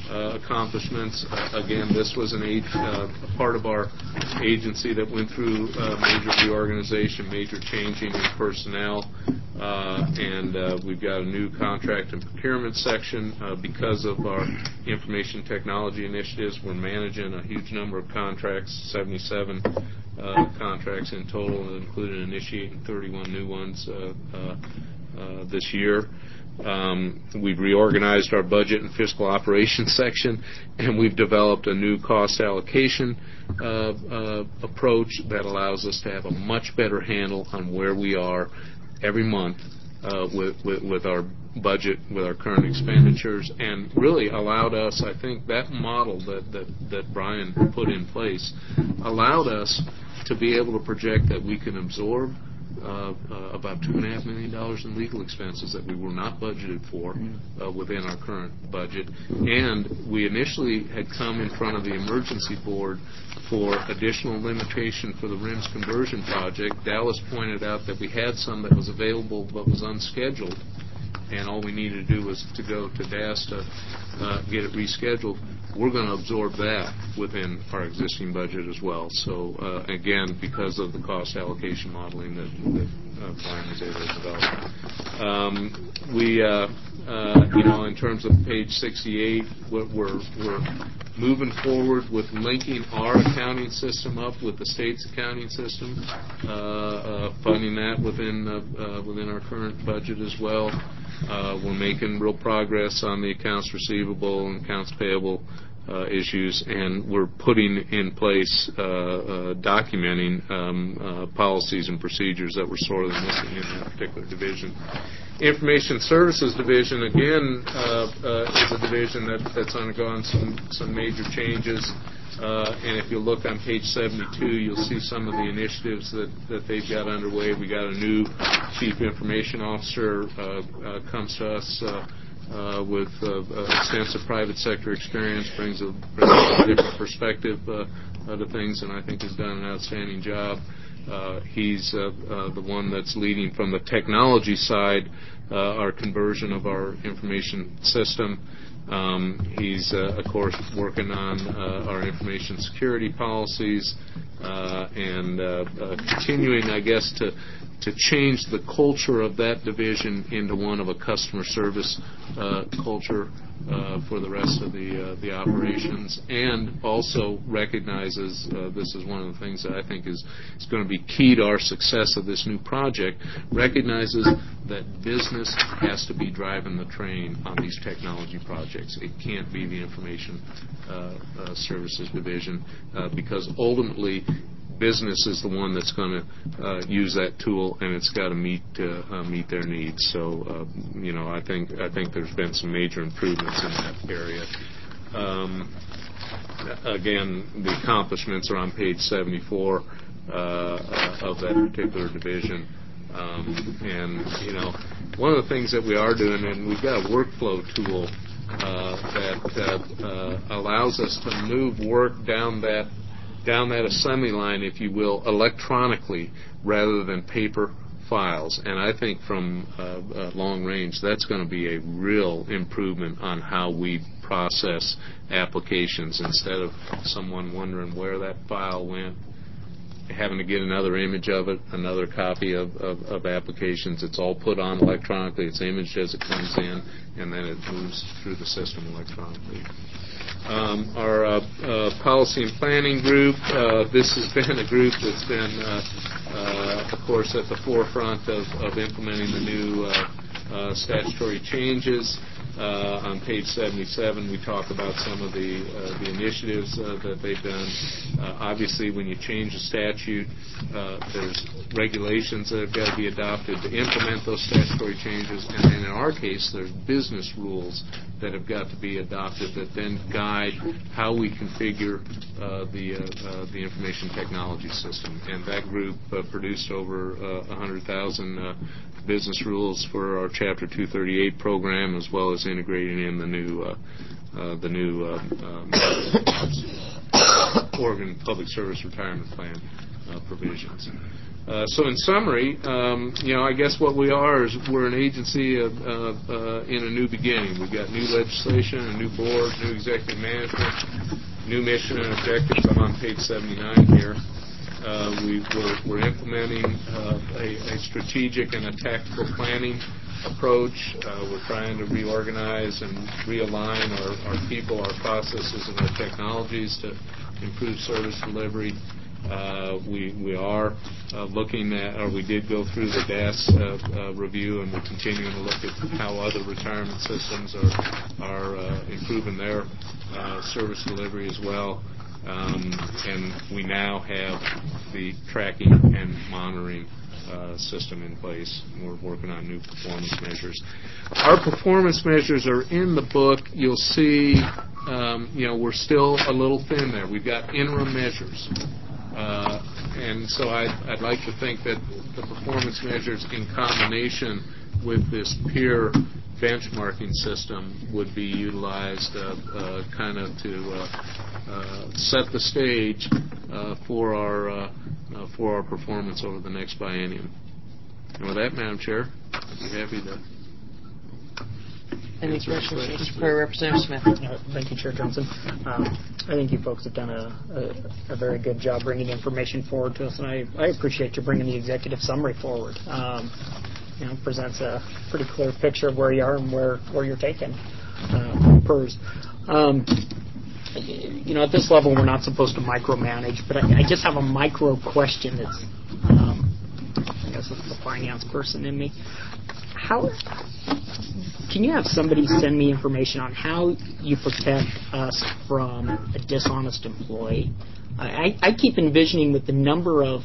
accomplishments. Again, this was a part of our agency that went through major reorganization, major changing in personnel, and we've got a new contract and procurement section. Because of our information technology initiatives, we're managing a huge number of contracts, 77 contracts in total, including initiating 31 new ones this year. We've reorganized our budget and fiscal operations section, and we've developed a new cost allocation approach that allows us to have a much better handle on where we are every month with our budget, with our current expenditures, and really allowed us, I think that model that Brian put in place allowed us to be able to project that we can absorb about $2.5 million in legal expenses that we were not budgeted for within our current budget. And we initially had come in front of the emergency board for additional limitation for the RIMS conversion project. Dallas pointed out that we had some that was available but was unscheduled, and all we needed to do was to go to DAS to get it rescheduled. We're going to absorb that within our existing budget as well. So, again, because of the cost allocation modeling that Brian was able to develop. In terms of page 68, we're moving forward with linking our accounting system up with the state's accounting system, funding that within our current budget as well. We're making real progress on the accounts receivable and accounts payable issues, and we're putting in place documenting policies and procedures that were sorely missing in that particular division. Information Services Division, again, is a division that's undergone some major changes. And if you look on page 72, you'll see some of the initiatives that they've got underway. We got a new Chief Information Officer comes to us with extensive private sector experience, brings a different perspective to things, and I think has done an outstanding job. He's the one that's leading from the technology side our conversion of our information system. He's, of course, working on our information security policies and continuing, I guess, to change the culture of that division into one of a customer service culture for the rest of the operations, and also recognizes this is one of the things that I think is going to be key to our success of this new project, recognizes that business has to be driving the train on these technology projects. It can't be the information services division because ultimately business is the one that's going to use that tool, and it's got to meet their needs. So, I think there's been some major improvements in that area. Again, the accomplishments are on page 74 of that particular division. And one of the things that we are doing, and we've got a workflow tool that allows us to move work down that assembly line, if you will, electronically rather than paper files. And I think from long range, that's going to be a real improvement on how we process applications. Instead of someone wondering where that file went, having to get another image of it, another copy of applications, it's all put on electronically. It's imaged as it comes in, and then it moves through the system electronically. Our policy and planning group, this has been a group that's been, of course, at the forefront of implementing the new statutory changes. On page 77, we talk about some of the initiatives that they've done. Obviously, when you change a statute, there's regulations that have got to be adopted to implement those statutory changes, and then in our case, there's business rules that have got to be adopted that then guide how we configure the information technology system. And that group produced over 100,000 business rules for our Chapter 238 program, as well as integrating in the new Oregon Public Service Retirement Plan provisions. So in summary, I guess what we are is we're an agency in a new beginning. We've got new legislation, a new board, new executive management, new mission and objectives. I'm on page 79 here. We're implementing a strategic and a tactical planning approach. We're trying to reorganize and realign our people, our processes, and our technologies to improve service delivery. We are looking at, or we did go through the DAS review, and we're continuing to look at how other retirement systems are improving their service delivery as well. And we now have the tracking and monitoring system in place. We're working on new performance measures. Our performance measures are in the book. You'll see, we're still a little thin there. We've got interim measures. And so I'd like to think that the performance measures in combination with this peer benchmarking system would be utilized kind of to set the stage for our performance over the next biennium. And with that, Madam Chair, I'd be happy to. Any questions for Representative Smith? Thank you, Chair Johnson. I think you folks have done a very good job bringing information forward to us, and I appreciate you bringing the executive summary forward. It presents a pretty clear picture of where you are and where you're taking PERS. At this level, we're not supposed to micromanage, but I just have a micro question that's, I guess it's the finance person in me. Can you have somebody send me information on how you protect us from a dishonest employee? I keep envisioning with the number of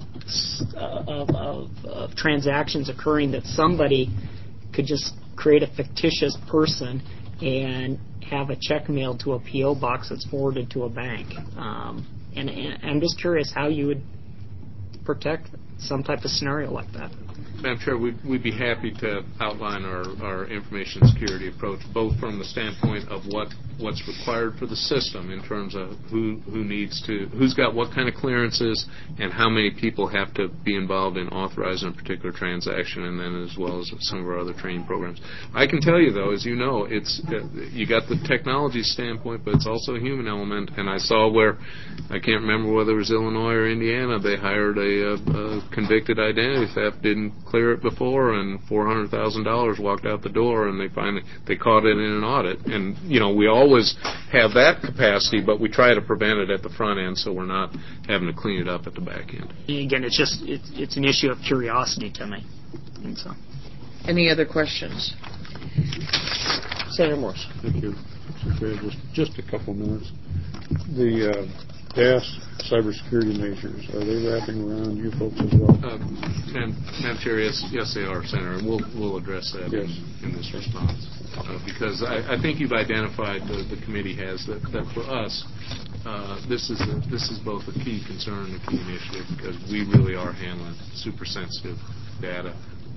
transactions occurring that somebody could just create a fictitious person and have a check mailed to a P.O. box that's forwarded to a bank. And I'm just curious how you would protect some type of scenario like that. Madam Chair, we'd be happy to outline our information security approach, both from the standpoint of what's required for the system in terms of who's got what kind of clearances and how many people have to be involved in authorizing a particular transaction, and then as well as some of our other training programs. I can tell you, though, as you know, it's you got the technology standpoint, but it's also a human element. And I saw where, I can't remember whether it was Illinois or Indiana, they hired a convicted identity theft, didn't clear it before, and $400,000 walked out the door, and they caught it in an audit. And we always have that capacity, but we try to prevent it at the front end, so we're not having to clean it up at the back end. Again, it's an issue of curiosity to me. And so, any other questions? Senator Morse. Thank you. Just a couple minutes. The DAS cybersecurity measures, are they wrapping around you folks as well? Madam Chair, yes, they are, Senator, and we'll address that in this response. Because I think you've identified, the committee has, that for us, this is both a key concern and a key initiative, because we really are handling super sensitive data,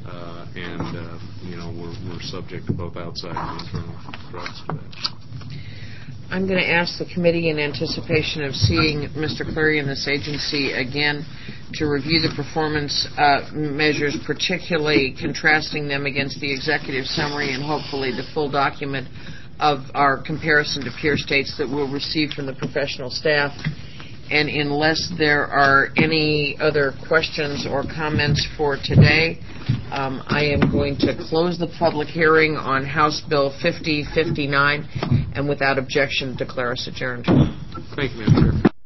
and we're subject to both outside and internal threats to that. I'm going to ask the committee, in anticipation of seeing Mr. Cleary and this agency again, to review the performance measures, particularly contrasting them against the executive summary and hopefully the full document of our comparison to peer states that we'll receive from the professional staff. And unless there are any other questions or comments for today, I am going to close the public hearing on House Bill 5059 and without objection declare us adjourned. Thank you, Madam Chair.